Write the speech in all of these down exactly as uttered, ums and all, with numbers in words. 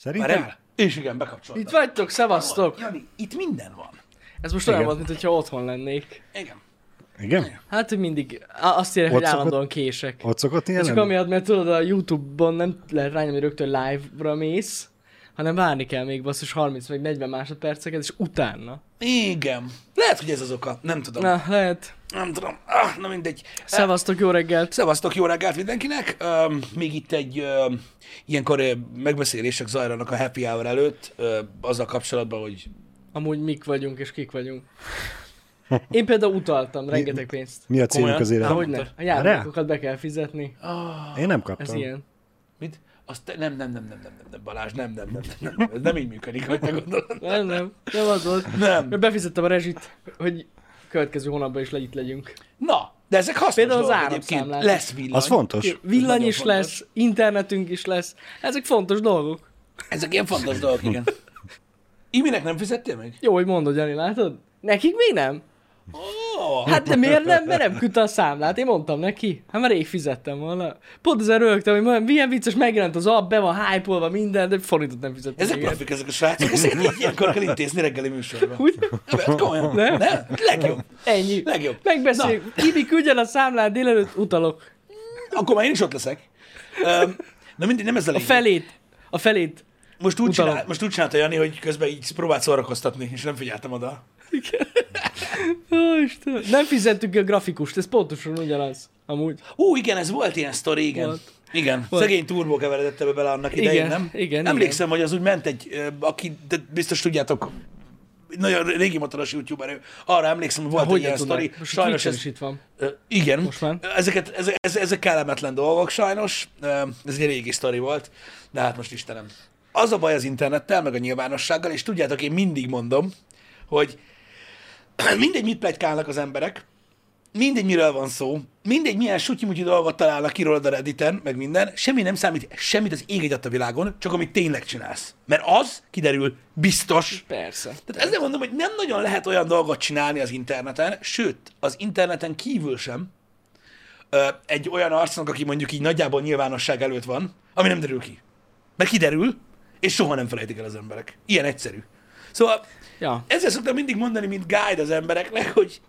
Szerintem? Várjál? És igen, bekapcsoltam. Itt vagytok, szevasztok! Jani, itt minden van. Ez most olyan Igen. volt, mintha otthon lennék. Igen. Igen? Hát, hogy mindig, á, azt írják, Ott hogy szokott- állandóan kések. Ott szokott ilyen Csak lenni? amiatt, mert tudod, a YouTube-on nem lehet rányomni, hogy rögtön live-ra mész, hanem várni kell még basszus harminc vagy negyven másodperceket, és utána. Igen. Lehet, hogy ez az oka. Nem tudom. Na, lehet. Nem tudom. Ah, na mindegy. Szevasztok, jó reggelt! Szevasztok, jó reggelt mindenkinek! Um, még itt egy um, ilyenkor uh, megbeszélések zajlanak a happy hour előtt, uh, azzal kapcsolatban, hogy Amúgy mik vagyunk és kik vagyunk. Én például utaltam rengeteg pénzt. Mi a célunk Komolyan? az De életben? hogy ne? A játékokat be kell fizetni. ah, Én nem Ez kaptam. ilyen. mit? Azt te, nem, nem, nem, nem, nem, nem, nem, Balázs, nem, nem, nem, nem, nem, ez nem így működik, hogy te gondolod. Nem, nem. Nem az volt. Nem. Mert befizettem a rezsit, hogy következő hónapban is le itt legyünk. Na, de ezek hasznos Például az dolgok egyébként. áramszámlát. Lesz villany. Az fontos. Villany nagyon is fontos. lesz, internetünk is lesz. Ezek fontos dolgok. Ezek ilyen fontos dolgok, igen. Iminek nem fizettél még? Jó, hogy mondod, Jani, látod? Nekik még nem? Oh, Hát de miért nem? Mert nem küldte a számlát. Én mondtam neki. Hát már rég fizettem volna. Pont ezen rögtem, hogy majd milyen vicces, megjelent az app, be van hype-olva minden, de forintot nem fizettem. ezek még. profik, ezek a srácok, ezeket így ilyenkor kell intézni reggeli műsorban. Úgy? Nem, ez komolyan. Nem? Nem? Legjobb. Ennyi. Legjobb. Megbeszéljük. Ibi, küldjen a számlát, délelőtt utalok. Akkor már én is ott leszek. Um, na mindig, nem ez a A lényeg. felét. A felét. Most úgy, utalom. csinál, most úgy csinálta Jani, hogy közben így próbált szórakoztatni, és nem figyeltem oda. Ó, Istenem. Nem fizettük ki a grafikust, ez pontosan ugyanaz. Amúgy. Ó, igen, ez volt ilyen sztori, igen. Volt. Igen, Volt. szegény Turbo keveredett ebbe bele annak idején, Igen, nem? igen, Emlékszem, hogy az úgy ment egy, ö, aki, de biztos tudjátok, nagyon régi motoros youtuber, ő. Arra emlékszem, hogy volt egy Hogy ilyen ne sztori. tudnák? Most Sajnos Twitchen ez, is itt van. ö, igen, Most már. ezeket, ezek, ezek, ezek kellemetlen dolgok sajnos, Ö, ez egy régi sztori volt, de hát most Istenem. Az a baj az internettel, meg a nyilvánossággal, és tudjátok, én mindig mondom, hogy mindegy, mit pletykálnak az emberek, mindegy, miről van szó, mindegy, milyen sutyimutyi dolgot találnak ki rólad a Redditen, meg minden, semmi nem számít, semmit az ég egyet a világon, csak amit tényleg csinálsz. Mert az kiderül biztos. Persze. Tehát ezzel mondom, hogy nem nagyon lehet olyan dolgot csinálni az interneten, sőt, az interneten kívül sem, ö, egy olyan arcnak, aki mondjuk így nagyjából nyilvánosság előtt van, ami nem derül ki. Mert kiderül, és soha nem felejtik el az emberek. Ilyen egyszerű. Szóval Ja. ezzel szoktam mindig mondani, mint guide az embereknek, hogy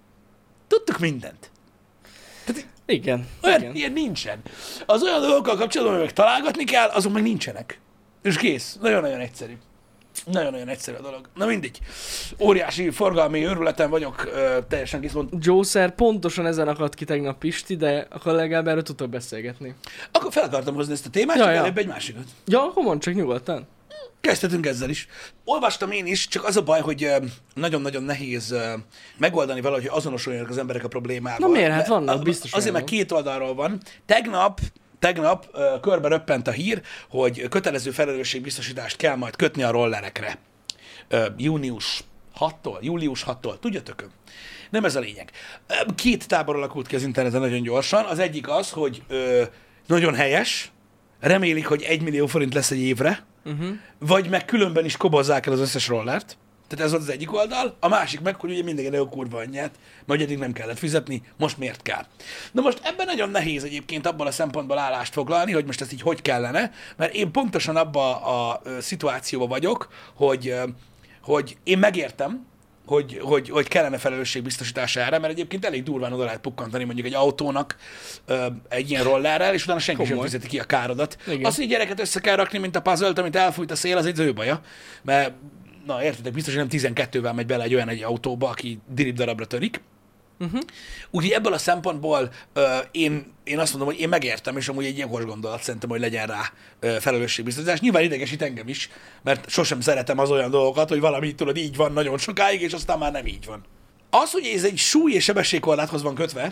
tudtuk mindent. Tehát Igen. olyan Igen. ilyen nincsen. Az olyan dolgokkal kapcsolatban, meg találgatni kell, azok meg nincsenek. És kész. Nagyon-nagyon egyszerű. Nagyon-nagyon egyszerű a dolog. Na mindegy. Óriási forgalmi őrületen vagyok, ö, teljesen kész mond. Jószer pontosan ezen akadt ki tegnap Pisti, de akkor legalább erről tudtok beszélgetni. Akkor fel akartam hozni ezt a témát, Ja, csak ja. előbb egy másikat. Ja, akkor mondd csak nyugodtan. Kezdhetünk ezzel is. Olvastam én is, csak az a baj, hogy ö, nagyon-nagyon nehéz ö, megoldani valahogy, hogy azonosuljanak az emberek a problémával. Na miért? Hát Mert vannak, a- biztos Azért, olyan mert két oldalról van. Tegnap Tegnap ö, körbe röppent a hír, hogy kötelező felelősségbiztosítást kell majd kötni a rollerekre. Ö, június hatodikától, július hatodikától, tudjatok? Nem ez a lényeg. Ö, Két tábor alakult ki az interneten nagyon gyorsan. Az egyik az, hogy ö, nagyon helyes, remélik, hogy egy millió forint lesz egy évre, uh-huh. vagy meg különben is kobozzák el az összes rollert. Tehát ez volt az egyik oldal. A másik meg, hogy ugye mindenki a kurva anyját, mert eddig nem kellett fizetni, most miért kell. Na most ebben nagyon nehéz egyébként abban a szempontból állást foglalni, hogy most ezt így hogy kellene, mert én pontosan abban a, a, a szituációban vagyok, hogy, ö, hogy én megértem, hogy, hogy, hogy kellene felelősségbiztosítása erre, mert egyébként elég durván oda lehet pukkantani mondjuk egy autónak ö, egy ilyen rollerrel, és utána senki sem Komoly. fizeti ki a károdat. Igen. Azt, hogy gyereket össze kell rakni, mint a puzzle-t, amit elfújt a szél, az egy ő baja, mert na értitek, biztos, hogy nem tizenkettővel megy bele egy olyan egy autóba, aki dirib darabra törik. Uh-huh. Úgyhogy ebből a szempontból ö, én, én azt mondom, hogy én megértem, és amúgy egy jogos gondolat szerintem, hogy legyen rá ö, felelősségbiztosítás. Nyilván idegesít engem is, mert sosem szeretem az olyan dolgokat, hogy valami, tudod, így van nagyon sokáig, és aztán már nem így van. Az, hogy ez egy súly- és sebességkorláthoz van kötve,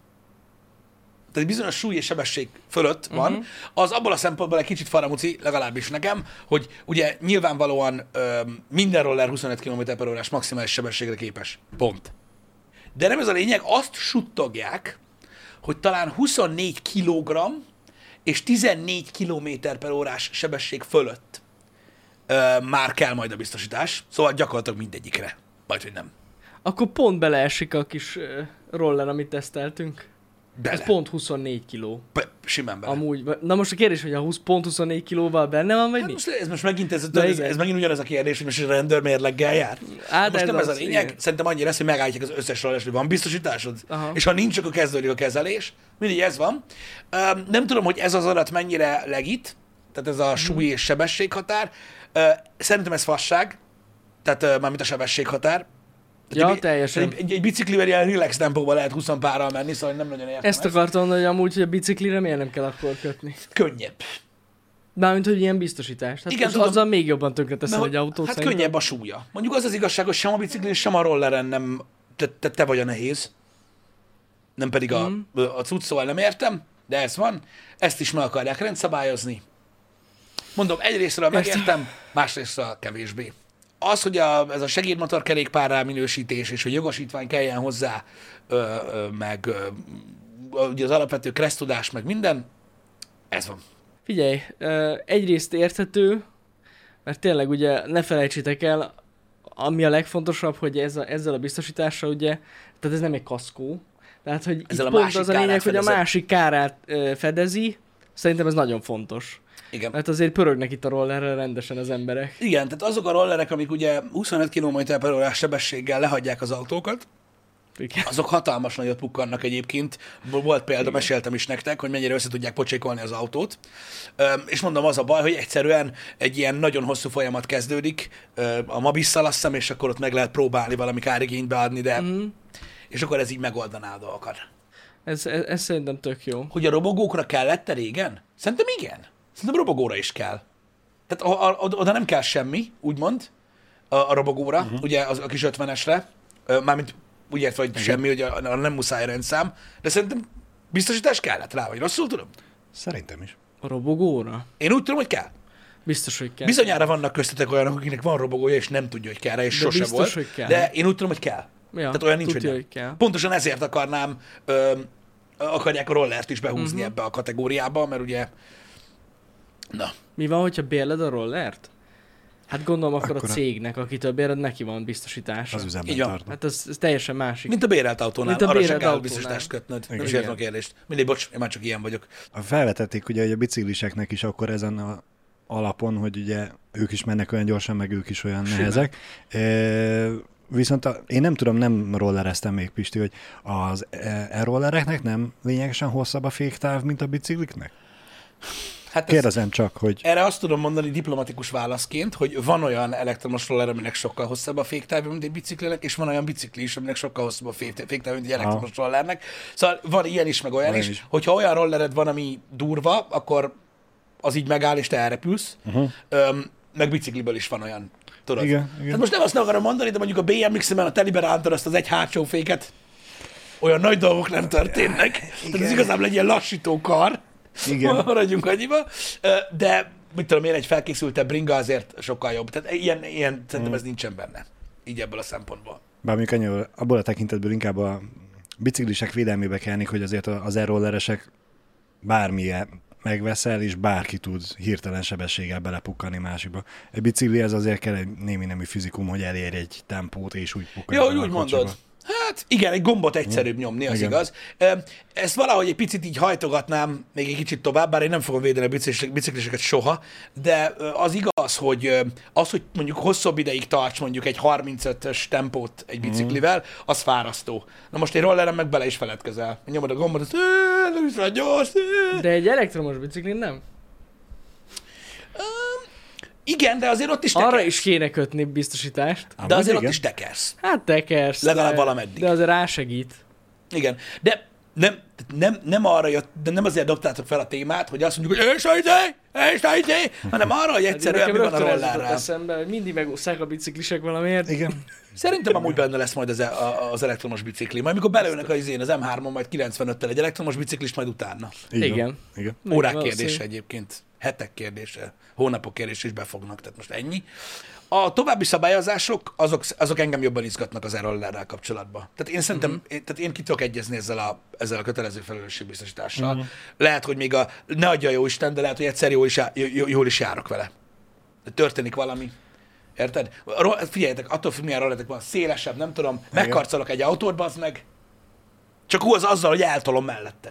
tehát bizonyos súly és sebesség fölött van, uh-huh. az abból a szempontból egy kicsit faramuci, legalábbis nekem, hogy ugye nyilvánvalóan ö, minden roller huszonöt kilométer per órás maximális sebességre képes. Pont. De nem ez a lényeg, azt suttogják, hogy talán huszonnégy kilogramm és tizennégy kilométer per órás sebesség fölött ö, már kell majd a biztosítás, szóval gyakorlatilag mindegyikre, majd hogy nem. Akkor pont beleesik a kis uh, roller, amit teszteltünk. bele. Ez pont huszonnégy kiló. Be, simán bele. Amúgy, na most a kérdés, hogy a húsz, pont huszonnégy kilóval benne van, vagy Hát mi? most, ez most megint, ez, ez, ez megint ugyanaz a kérdés, hogy most a rendőrmérleggel jár. Á, Most ez nem ez a az, lényeg, igen. szerintem annyi lesz, hogy megállítják az összes rollerst, hogy van biztosításod, Aha. és ha nincs, akkor kezdődik a kezelés. Mindig ez van. Um, nem tudom, hogy ez az adat mennyire legit, tehát ez a súly és sebességhatár. Uh, szerintem ez fasság, tehát uh, mármint a sebességhatár. Ja, egy, teljesen. Egy, egy, egy biciklivel ilyen relax tempóban lehet húsz párral menni, szóval nem nagyon értem Ezt akartam mondani, hogy amúgy, hogy a biciklire miért nem kell akkor kötni. Könnyebb. Mármint, hogy ilyen biztosítás. Tehát Igen, most tudom. azzal még jobban tönkreteszel Mert egy autót. Hát szerintem. könnyebb a súlya. Mondjuk az az igazság, hogy sem a biciklin, sem a rolleren nem, te, te, te vagy a nehéz. Nem pedig a, Mm. a cucc, szóval nem értem, de ez van. Ezt is meg akarják rendszabályozni. Mondom, egyrésztről megértem, másrésztről kevésbé. Az, hogy a, ez a segédmotor kerékpárrá minősítés, és hogy jogosítvány kelljen hozzá, ö, ö, meg ö, ugye az alapvető kressztudás, meg minden, ez van. Figyelj, ö, egyrészt érthető, mert tényleg ugye ne felejtsétek el, ami a legfontosabb, hogy ez a, ezzel a biztosítással ugye, tehát ez nem egy kaszkó, tehát hogy Ezzel itt a pont másik az a lényeg, kárát hogy a fedezed. másik kárát ö, fedezi, szerintem ez nagyon fontos. Igen. Mert azért pörögnek itt a rollerre rendesen az emberek. Igen, tehát azok a rollerek, amik ugye huszonöt kilométer per órás sebességgel lehagyják az autókat, Igen. azok hatalmas nagyot pukkannak egyébként. Volt példa, igen. Meséltem is nektek, hogy mennyire össze tudják pocsékolni az autót. Üm, és mondom, az a baj, hogy egyszerűen egy ilyen nagyon hosszú folyamat kezdődik, üm, a Mabisszal azt hiszem, és akkor ott meg lehet próbálni valami kárigényt adni, de Mm. és akkor ez így megoldaná a dolgokat. Ez, ez, ez szerintem tök jó. Hogy a robogókra kellett régen? Szerintem igen. Szerintem robogóra is kell. Tehát a, a, oda nem kell semmi, úgymond, a, a robogóra, uh-huh. ugye az, a kis ötvenesre, mármint úgy értve, hogy semmi, hogy a, a nem muszáj rendszám, de szerintem biztosítás kellett rá, vagy rosszul tudom? Szerintem is. A robogóra? Én úgy tudom, hogy kell. Biztos, hogy kell. Bizonyára vannak köztetek olyanok, akinek van robogója, és nem tudja, hogy kell, és De sose biztos, volt. hogy kell. De én úgy tudom, hogy kell. Ja, Tehát olyan nincs, tudja, hogy nem. hogy kell. Pontosan ezért akarnám, ö, akarják a rollert is behúzni Mhm. uh-huh. ebbe a kategóriába, mert ugye, na, Mi van, hogyha bérled a rollert? Hát gondolom akkor, Akkor a a- cégnek, akitől bérled, neki van biztosítása. Az üzemben Így van. tart. Hát ez, ez teljesen másik. mint a bérelt autónál, Mint a arra sem bérelt kell autónál. biztosítást kötnöd. Nem Igen. is értem a kérdést. Mindegy, bocs, én már csak ilyen vagyok. Felvetették ugye, hogy a bicikliseknek is akkor ezen a alapon, hogy ugye ők is mennek olyan gyorsan, meg ők is olyan Simán. nehezek. E, viszont a, én nem tudom, nem rollereztem még, Pisti, hogy az e- e-rollereknek nem lényegesen hosszabb a féktáv, mint a bicikliknek? Hát ez, Kérdezem csak, hogy erre azt tudom mondani diplomatikus válaszként, hogy van olyan elektromos roller, aminek sokkal hosszabb a féktávja, mint egy biciklinek, és van olyan bicikli is, aminek sokkal hosszabb a fék- féktávja, mint egy elektromos rollernek. Szóval van ilyen is, meg olyan Olyan is. is. Hogyha olyan rollered van, ami durva, akkor az így megáll, és te elrepülsz. uh-huh. Öm, meg bicikliből is van olyan. Tudod? Igen, Hát igen. most nem azt nem akarom mondani, de mondjuk a bé em iksen a telibe rántod azt az egy hátsó féket, olyan nagy dolgok nem történnek. Tehát ez igazából egy ilyen lassító kar. Igen. Maradjunk annyiba. Ö, De mit tudom én, egy felkészültebb bringa azért sokkal jobb. Tehát ilyen, ilyen szerintem ez nincsen benne. Így ebből a szempontból. Bár mondjuk annyi, abból a tekintetből inkább a biciklisek védelmébe kelnék, hogy azért az e-rolleresek bármilyen megveszel, és bárki tud hirtelen sebességgel belepukkani másikba. Egy bicikli ez azért kell egy némi nemű fizikum, hogy elérj egy tempót, és úgy pukkanj Ja, hogy bele úgy a kocsiba. mondod. Hát igen, egy gombot egyszerűbb nyomni, az Igen. igaz. Ö, Ezt valahogy egy picit így hajtogatnám még egy kicsit tovább, bár én nem fogom védeni a biciklis- bicikliseket soha, de ö, az igaz, hogy ö, az, hogy mondjuk hosszabb ideig tarts mondjuk egy harmincötös tempót egy biciklivel, az fárasztó. Na most egy rolleren meg bele is feledkezel. Nyomod a gombot, az "Ö, nem is van gyors. ö." De egy elektromos biciklin nem? Igen, de azért ott is tekersz. Arra is kéne kötni biztosítást. De Amúgy azért ott igen. is tekersz. Hát tekersz. Legalább de, valameddig. De azért rásegít. Igen, de nem, nem, nem arra jött, de nem azért dobtátok fel a témát, hogy azt mondjuk, hogy és a izé, és a izé, hanem arra, hogy egyszerűen mi van a rögtön ez jutott rollerrel. eszembe, hogy mindig megúszszák a biciklisek valamiért. Igen. Szerintem amúgy benne lesz majd az, e- a- az elektromos bicikli. Majd mikor belőnek az izén, az em hármon, majd kilencvenöttel egy elektromos biciklist, majd utána. Így van. Igen. Igen. Meg Órák valószínű. kérdése egyébként, hetek kérdése, hónapok kérdése is befognak, tehát most ennyi. A további szabályozások, azok, azok engem jobban izgatnak az e-rollerrel kapcsolatban. Tehát én szerintem, Mhm. uh-huh. én, tehát én ki tudok egyezni ezzel a, ezzel a kötelező felelősségbiztosítással. Mhm. Uh-huh. Lehet, hogy még a, ne adja jó Isten, de lehet, hogy egyszer jól is, já, jól, jól is járok vele. De történik valami. Érted? A ro- Figyeljetek, attól függ, milyen rolletek van, szélesebb, nem tudom, megkarcolok egy autót, bazd meg, Csak úgy az azzal, hogy eltolom mellette.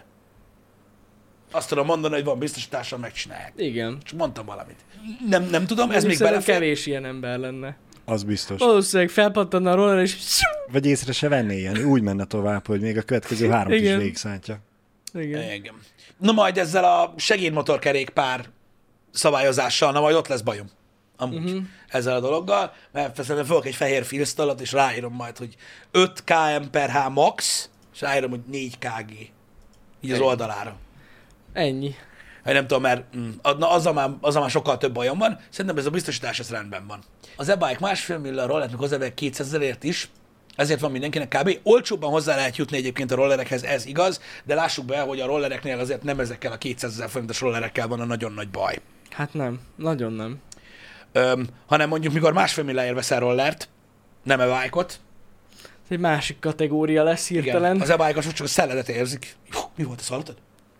Azt tudom mondani, hogy van biztosítással, megcsinálják. Igen. Csak mondtam valamit. Nem, nem tudom, ez még Szerintem belefér. kevés ilyen ember lenne. Az biztos. Valószínűleg felpattanna a roller, és... Vagy észre se venné ilyen, úgy menne tovább, hogy még a következő három is Igen. végigszántja. Igen. Igen. Na majd ezzel a segédmotorkerékpár szabályozással, na majd ott lesz bajom. Amúgy uh-huh. ezzel a dologgal, mert szerintem fogok egy fehér filztalat, és ráírom majd, hogy öt kilométer per há max, és ráírom, hogy négy kilométer. Így az oldalára. Ennyi. Hogy nem tudom, mert mm, na, azzal, már, azzal már sokkal több bajom van. Szerintem ez a biztosítás, ez rendben van. Az e-bike másfél millió a rollernek hozzá kétszázezerért is, ezért van mindenkinek kb. Olcsóbban hozzá lehet jutni egyébként a rollerekhez, ez igaz, de lássuk be, hogy a rollereknél azért nem ezekkel a kétszázezer forintos rollerekkel van a nagyon nagy baj. Hát nem. Nagyon nem. Öm, hanem mondjuk, mikor másfél millióért veszel rollert, nem e-bike-ot. Ez egy másik kategória lesz hirtelen. Igen, az e-bike-osok csak a szelledet érzik. Hú, mi volt, ezt hallottad?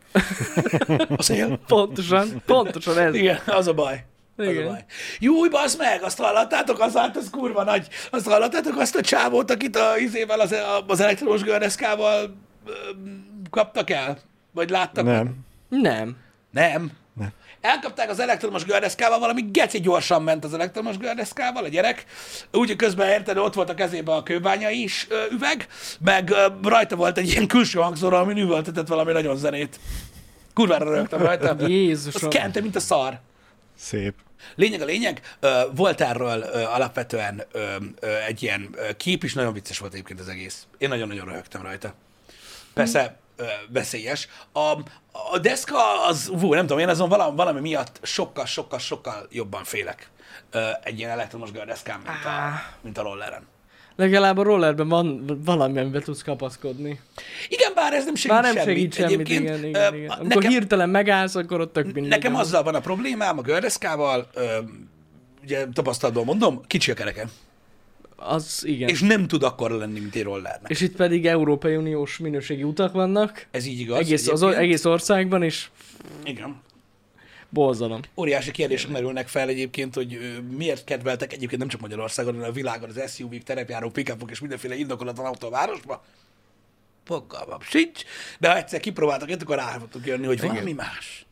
A szél? Pontosan, pontosan ez. Igen, az a baj. Az Igen. a baj. Júj, bassz meg, azt hallottátok, az hát az kurva nagy. Azt hallottátok azt a csávót, akit a izével, az, az elektromos gördeszkával kaptak el? Vagy láttak? Nem. Nem. Nem. Nem. Elkapták az elektromos gördeszkával, valami geci gyorsan ment az elektromos gördeszkával a gyerek. Úgy, hogy közben érted, ott volt a kezében a kőbányai is ö, üveg, meg ö, rajta volt egy ilyen külső hangzóra, ami üvöltetett valami nagyon zenét. Kurvára rögtem rajta. Jézusom. Az kente, mint a szar. Szép. Lényeg a lényeg, ö, volt erről ö, alapvetően ö, ö, egy ilyen ö, kép is, nagyon vicces volt egyébként az egész. Én nagyon-nagyon röhögtem rajta. Persze ö, veszélyes. A, a deszka az, hú, nem tudom, én azon valami, valami miatt sokkal, sokkal, sokkal jobban félek ö, egy ilyen elektromos gördeszkán, mint a, mint a rolleren. Legalább a rollerben van valami, amiben tudsz kapaszkodni. Igen, bár ez nem segít Bár nem semmit. segít semmit, Egyébként, igen, ö, igen, igen. Amikor nekem, hirtelen megállsz, akkor ott tök mindegy. nekem azzal van a problémám a gördeszkával, ö, ugye tapasztalatból mondom, kicsi a kereke. Az igen. És nem tud akkora lenni, mint egy rollernek. És itt pedig Európai Uniós minőségi utak vannak. Ez így igaz. Egész, az egyébként. egész országban is. Igen. Borzalom. Óriási kérdések merülnek fel egyébként, hogy ö, miért kedveltek egyébként nem csak Magyarországon, hanem a világon az es u vé-k, terepjáró pick-upok és mindenféle indokolatlan autó a városba. Fogalmam sincs, de ha egyszer kipróbáltak, akkor rá fogtok jönni, hogy valami más.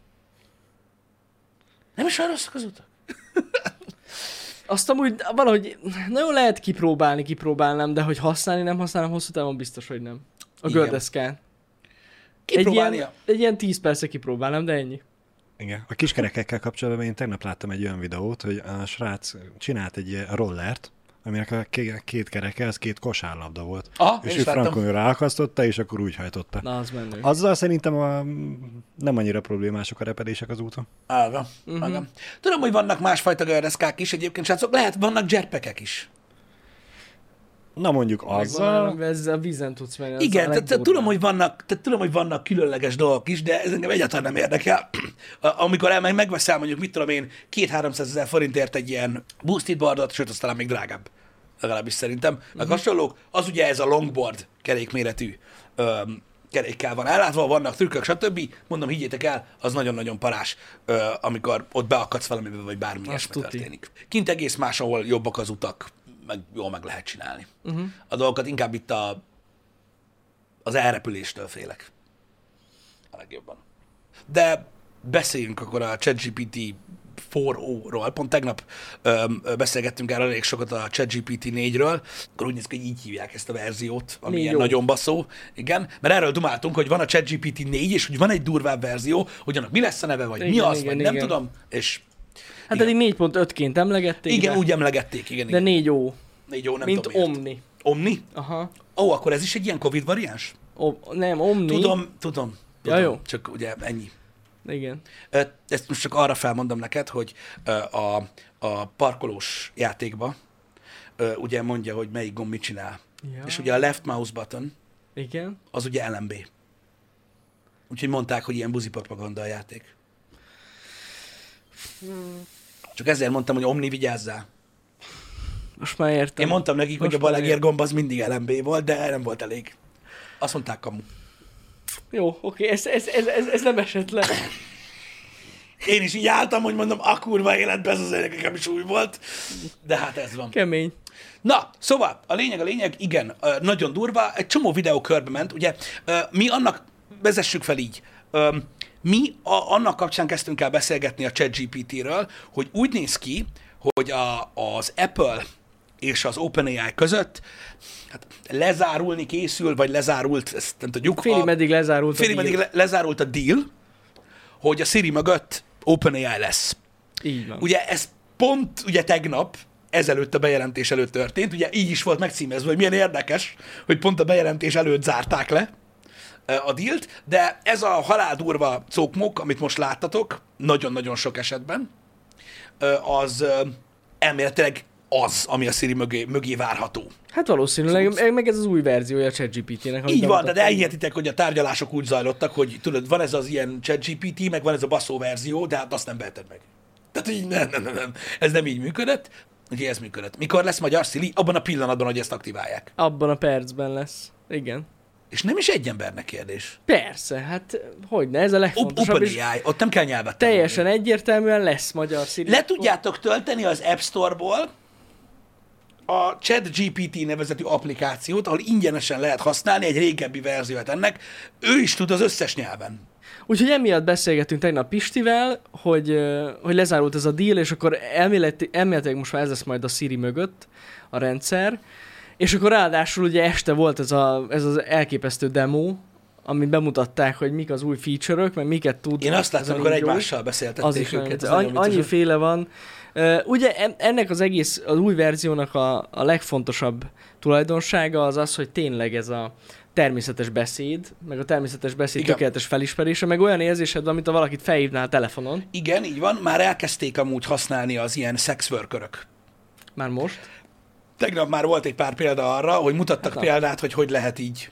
Nem is olyan rosszak az utak. Azt amúgy valahogy nagyon lehet kipróbálni, kipróbálnám, de hogy használni, nem használom, hosszú távon biztos, hogy nem. A Igen. gördeszkán. Egy Kipróbálnia. ilyen, egy ilyen tíz percre kipróbálnám, de ennyi. Igen. A kiskerekekkel kapcsolatban én tegnap láttam egy olyan videót, hogy a srác csinált egy ilyen rollert, aminek a ké- két kereke, az két kosárlabda volt. Aha, én és is ő láttam. frankon ráakasztotta, és akkor úgy hajtotta. Na, az menő. Azzal szerintem a, nem annyira problémások a repedések az úton. Ága. Uh-huh. Ága. Tudom, hogy vannak másfajta gördeszkák is egyébként, srácok, lehet, vannak jetpackek is. Na mondjuk azzal... Van, ezzel a vízen tudsz menni. az Igen, a tehát, tehát legdurvább. tudom, hogy vannak, tehát tudom, hogy vannak különleges dolgok is, de ez engem egyáltalán nem érdekel. Amikor el meg megveszel mondjuk, mit tudom én, két-háromszázezer forintért egy ilyen boosted boardot, sőt, az talán még drágább. Legalábbis szerintem. Meg uh-huh. hasonlók, az ugye ez a longboard kerékméretű öm, kerékkel van ellátva, vannak trükkök, stb. Mondom, higgyétek el, az nagyon-nagyon parás, ö, amikor ott beakadsz valamibe, vagy bármi ilyesmi tuti. történik. Kint egész máshol jobbak az utak, meg jól meg lehet csinálni. Uh-huh. A dolgokat inkább itt a, az elrepüléstől félek. A legjobban. De beszéljünk akkor a ChatGPT négy ó-ról. Pont tegnap ö, beszélgettünk el elég sokat a ChatGPT négyről, akkor úgy néz ki, hogy így hívják ezt a verziót, ami ilyen nagyon baszó. Igen, mert erről dumáltunk, hogy van a ChatGPT négy, és hogy van egy durvább verzió, hogy annak mi lesz a neve, vagy igen, mi az, igen, vagy igen. nem tudom, és... Hát igen. eddig négy pont ötként emlegették. Igen, de, úgy emlegették, igen. de igen. négy ó. négy ó, nem Mint tudom miért. Omni. Omni? Aha. Ó, akkor ez is egy ilyen Covid variáns? O, nem, Omni. Tudom, tudom. Ja, tudom. jó. Csak ugye ennyi. Igen. Ezt most csak arra felmondom neked, hogy a, a parkolós játékba ugye mondja, hogy melyik gomb mit csinál. Ja. És ugye a left mouse button, Igen. az ugye el em bé. Úgyhogy mondták, hogy ilyen buzi propaganda a játék. Csak ezért mondtam, hogy Omni, vigyázzál. Most már értem. Én mondtam nekik, Most hogy a balegér gomb az mindig el em bé volt, de nem volt elég. Azt mondták, kamu. Jó, oké, ez, ez, ez, ez, ez nem esett le. Én is így álltam, hogy mondom, a kurva életben ez az nekem is új volt. De hát ez van. Kemény. Na, szóval a lényeg, a lényeg, igen, nagyon durva, egy csomó videó körbe ment, ugye, mi annak, vezessük fel így, mi a, annak kapcsán kezdtünk el beszélgetni a ChatGPT-ről, hogy úgy néz ki, hogy a, az Apple és az OpenAI között hát lezárulni készül, vagy lezárult, ezt nem tudjuk. Félig meddig lezárult félig a deal. meddig le, lezárult a deal, hogy a Siri mögött OpenAI lesz. Így van. Ugye ez pont ugye tegnap, ezelőtt a bejelentés előtt történt, ugye így is volt megcímezve, hogy milyen érdekes, hogy pont a bejelentés előtt zárták le a dealt, de ez a haláldurva cókmok, amit most láttatok, nagyon-nagyon sok esetben, az elméletileg az, ami a Siri mögé, mögé várható. Hát valószínűleg, szóval... meg ez az új verziója a ChatGPT-nek. Így van, de elhihetitek, hogy a tárgyalások úgy zajlottak, hogy tudod, van ez az ilyen ChatGPT, meg van ez a baszó verzió, de hát azt nem veheted meg. Tehát így nem, nem, nem, nem. Ez nem így működött, ugye ez működött. Mikor lesz magyar Siri? Abban a pillanatban, hogy ezt aktiválják. Abban a percben lesz. Igen. És nem is egy embernek kérdés. Persze, hát hogyne, ez a legfontosabb. OpenAI, ott nem kell nyelvet teljesen tanulni. Egyértelműen lesz magyar Siri. Le tudjátok tölteni az App Store-ból a ChatGPT nevezetű applikációt, ahol ingyenesen lehet használni egy régebbi verziót ennek. Ő is tud az összes nyelven. Úgyhogy emiatt beszélgettünk tegnap Pistivel, hogy, hogy lezárult ez a deal, és akkor elméleti, elméletileg most már ez lesz majd a Siri mögött a rendszer, és akkor ráadásul ugye este volt ez, a, ez az elképesztő demo, amit bemutatták, hogy mik az új feature-ök, meg miket tud. Én azt láttam, amikor egymással beszéltették az is őket. Annyi, annyi féle van. Uh, ugye ennek az egész, az új verziónak a, a legfontosabb tulajdonsága az az, hogy tényleg ez a természetes beszéd, meg a természetes beszéd Igen. tökéletes felismerése, meg olyan érzésed van, mint ha valakit felhívnál telefonon. Igen, így van. Már elkezdték amúgy használni az ilyen sex workerök. Már most? Tegnap már volt egy pár példa arra, hogy mutattak hát példát, hogy hogy lehet így.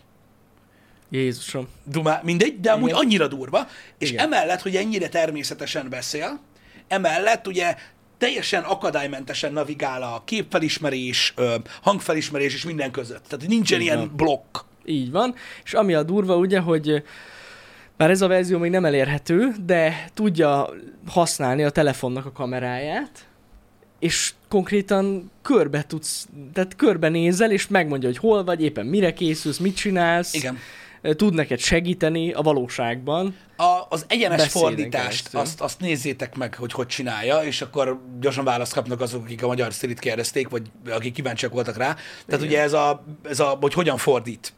Jézusom. Dumá, mindegy, de amúgy Igen. annyira durva, és Igen. emellett, hogy ennyire természetesen beszél, emellett ugye teljesen akadálymentesen navigál a képfelismerés, hangfelismerés és minden között. Tehát nincsen Igen. ilyen blokk. Így van, és ami a durva ugye, hogy bár ez a verzió még nem elérhető, de tudja használni a telefonnak a kameráját, és konkrétan körbe tudsz, tehát körbe nézel, és megmondja, hogy hol vagy, éppen mire készülsz, mit csinálsz. Igen. Tud neked segíteni a valóságban. A, az egyenes fordítást, azt, azt nézzétek meg, hogy hogy csinálja, és akkor gyorsan választ kapnak azok, akik a magyar Sirit kérdezték, vagy akik kíváncsiak voltak rá. Tehát Igen. ugye ez a, ez a, hogy hogyan fordít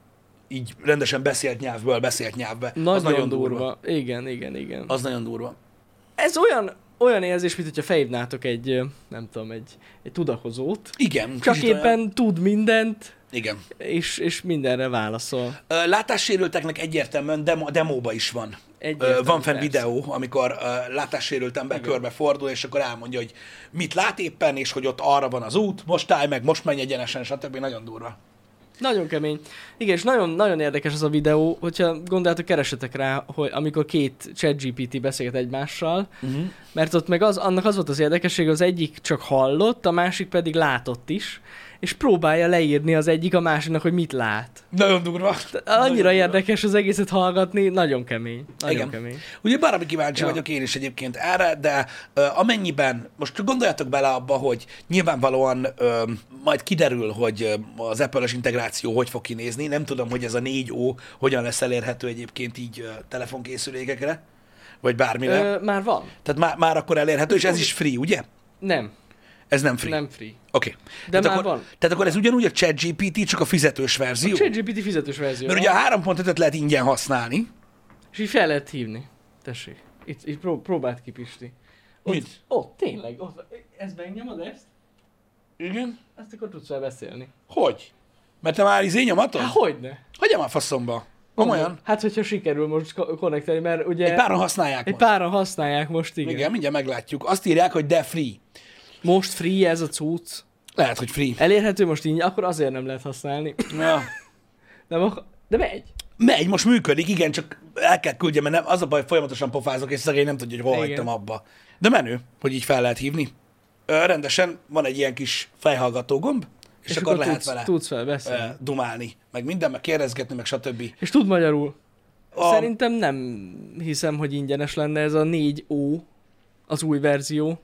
így rendesen beszélt nyelvből beszélt nyelvbe. Nagyon, az nagyon durva. durva. Igen, igen, igen. Az nagyon durva. Ez olyan, olyan érzés, mint hogyha felhívnátok egy, nem tudom, egy, egy tudakozót. Igen. Csak éppen olyan... tud mindent. Igen. És, és mindenre válaszol. Látássérülteknek egyértelműen demo, demóba is van. Van fenn videó, amikor látássérült ember Igen. körbe fordul, és akkor elmondja, hogy mit lát éppen, és hogy ott arra van az út, most állj meg, most menj egyenesen, stb. Nagyon durva. Nagyon kemény. Igen, és nagyon, nagyon érdekes az a videó, hogyha gondoljátok, keresetek rá, hogy amikor két ChatGPT beszélget egymással, uh-huh. mert ott meg az, annak az volt az érdekesség, az egyik csak hallott, a másik pedig látott is, és próbálja leírni az egyik a másiknak, hogy mit lát. Nagyon durva. Annyira nagyon érdekes durva. Az egészet hallgatni, nagyon kemény. Nagyon Igen. kemény. Ugye bármi kíváncsi ja. vagyok én is egyébként erre, de uh, amennyiben, most csak gondoljatok bele abba, hogy nyilvánvalóan uh, majd kiderül, hogy uh, az Apple-es integráció hogy fog kinézni. Nem tudom, hogy ez a négy ó hogyan lesz elérhető egyébként így uh, telefonkészülékekre, vagy bármire. Ö, már van. Tehát már, már akkor elérhető, és ez is free, ugye? Nem. Ez nem free. Nem free. Oké. Okay. De tehát már akkor, van. Tehát akkor ez ugyanúgy a ChatGPT, csak a fizetős verzió? A ChatGPT fizetős verzió. Mert ugye a három pont ötöt lehet ingyen használni. És így fel lehet hívni. Tessék. Itt, itt pró- próbáld ki, Pisti. Ott, Mit? Ott, tényleg. Ott, ezt megnyomod ezt? Igen. Ezt akkor tudsz vele beszélni. Hogy? Mert te már izé nyomatod? Hát hogyne. Hagyjam már faszomba. Komolyan? Hát, hogyha sikerül most konnektálni, mert ugye... Egy páran használják Egy most. páran használják most, igen. Igen, mindjárt meglátjuk. Azt írják, hogy de free. Most free ez a cucc. Lehet, hogy free. Elérhető most így, akkor azért nem lehet használni. Ja. Nem akar... De megy. Megy, most működik, igen, csak el kell küldjem, mert nem, az a baj, folyamatosan pofázok, és szegény nem tudja, hogy hol Igen. hagytam abba. De menő, hogy így fel lehet hívni. Ö, rendesen van egy ilyen kis fejhallgató gomb, és, és akkor, akkor lehet tudsz, vele tudsz vele beszélni. dumálni, meg minden, meg kérdezgetni, meg stb. És tud magyarul. A... Szerintem nem hiszem, hogy ingyenes lenne ez a négy ó, az új verzió.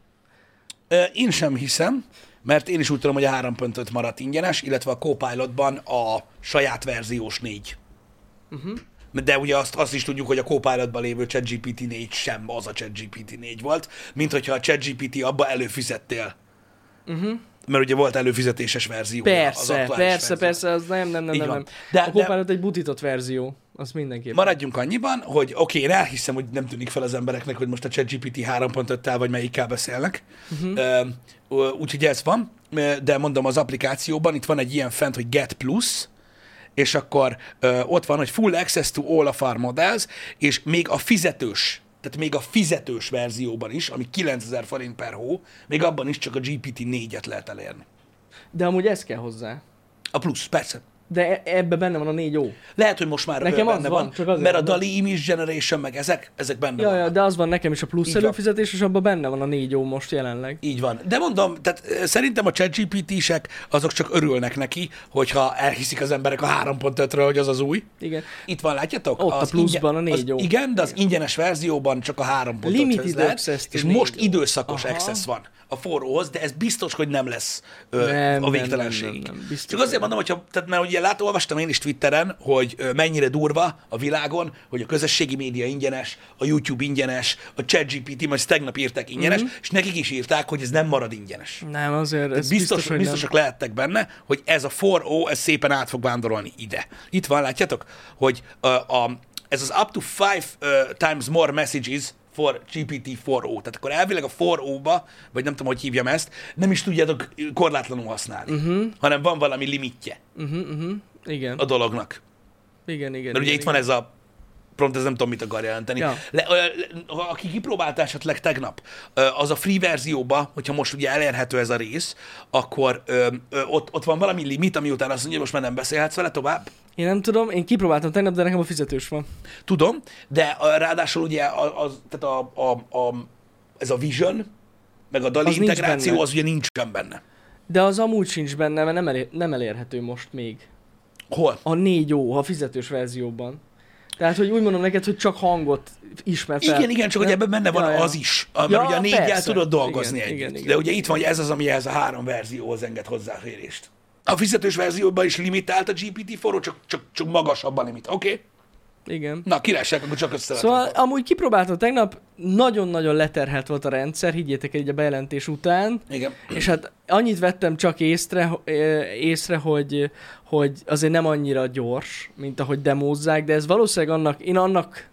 Én sem hiszem, mert én is úgy tudom, hogy a három pont öt maradt ingyenes, illetve a Copilotban a saját verziós négy. Uh-huh. De ugye azt, azt is tudjuk, hogy a Copilotban lévő ChatGPT négy sem az a ChatGPT négy volt, mint hogyha a ChatGPT abba előfizettél. Uh-huh. Mert ugye volt előfizetéses verzió. Persze, az persze, verzió. persze, az nem, nem, nem, nem. nem. De, a Copilot de... egy butított verzió, az mindenképpen. Maradjunk annyiban, hogy oké, okay, én elhiszem, hogy nem tűnik fel az embereknek, hogy most a ChatGPT három pont öttel vagy melyikkel beszélnek. Uh-huh. Uh, úgyhogy ez van, de mondom, az applikációban itt van egy ilyen fent, hogy Get Plus, és akkor uh, ott van, hogy full access to all of our models, és még a fizetős, tehát még a fizetős verzióban is, ami kilencezer forint per hó, még abban is csak a gé pé té négyet lehet elérni. De amúgy ez kell hozzá. A plusz, persze. De ebben benne van a négy ó. Lehet, hogy most már nekem benne van, van, mert a DALL-E Image Generation, meg ezek, ezek benne ja, vannak. Ja, de az van nekem is a plusz így előfizetés, van. És abban benne van a négy ó most jelenleg. Így van. De mondom, tehát szerintem a ChatGPT-sek azok csak örülnek neki, hogyha elhiszik az emberek a három pont ötről, hogy az az új. Igen. Itt van, látjátok? Ott az a pluszban ingyen, a négy ó. Az, igen, de az ingyenes verzióban csak a három pont öthöz lehet, és most időszakos Aha. access van a forróhoz, de ez biztos, hogy nem lesz ö, nem, a végtelenség. Nem, nem, nem, nem. Csak azért mondom, hogyha, tehát mert ugye lát, olvastam én is Twitteren, hogy ö, mennyire durva a világon, hogy a közösségi média ingyenes, a YouTube ingyenes, a ChatGPT, majd tegnap írták ingyenes, mm-hmm. és nekik is írták, hogy ez nem marad ingyenes. Nem, azért ez biztos, biztos, hogy biztosak nem. lehettek benne, hogy ez a négy ó, ez szépen át fog vándorolni ide. Itt van, látjátok, hogy a, a, ez az up to five uh, times more messages for gé pé té négy ó. Tehát akkor elvileg a négy ó-ba, vagy nem tudom, hogy hívjam ezt, nem is tudjátok korlátlanul használni, uh-huh. hanem van valami limitje uh-huh, uh-huh. Igen. a dolognak. Igen, igen. Mert ugye igen, itt van igen. ez a prompt, ez nem tudom, mit akar jelenteni. Ja. Le, le, aki kipróbálta esetleg tegnap, az a free verzióba, hogyha most ugye elérhető ez a rész, akkor ö, ö, ott, ott van valami limit, ami után azt mondja, most már nem beszélhetsz vele tovább. Én nem tudom, én kipróbáltam tegnap, de nekem a fizetős van. Tudom, de ráadásul ugye az, tehát a, a, a, ez a Vision, meg a DALL-E integráció, az ugye nincsen benne. De az amúgy sincs benne, mert nem, elér, nem elérhető most még. Hol? A négy ó, a fizetős verzióban. Tehát, hogy úgy mondom neked, hogy csak hangot ismer fel. Igen, igen, csak hogy ebben benne van ja, ja. az is. Mert ja, ugye a négyel persze. tudod dolgozni igen, együtt. igen, igen, de ugye itt van, hogy ez az, ami ez a három verzióhoz enged hozzáférést. A fizetős verzióban is limitált a gé pé té négy ó, csak, csak, csak magasabb a limit. Oké? Okay? Igen. Na, királyság, akkor csak össze Szóval amúgy kipróbáltam tegnap, nagyon-nagyon leterhelt volt a rendszer, higgyétek el így a bejelentés után. Igen. És hát annyit vettem csak észre, észre hogy, hogy azért nem annyira gyors, mint ahogy demózzák, de ez valószínűleg annak, én annak,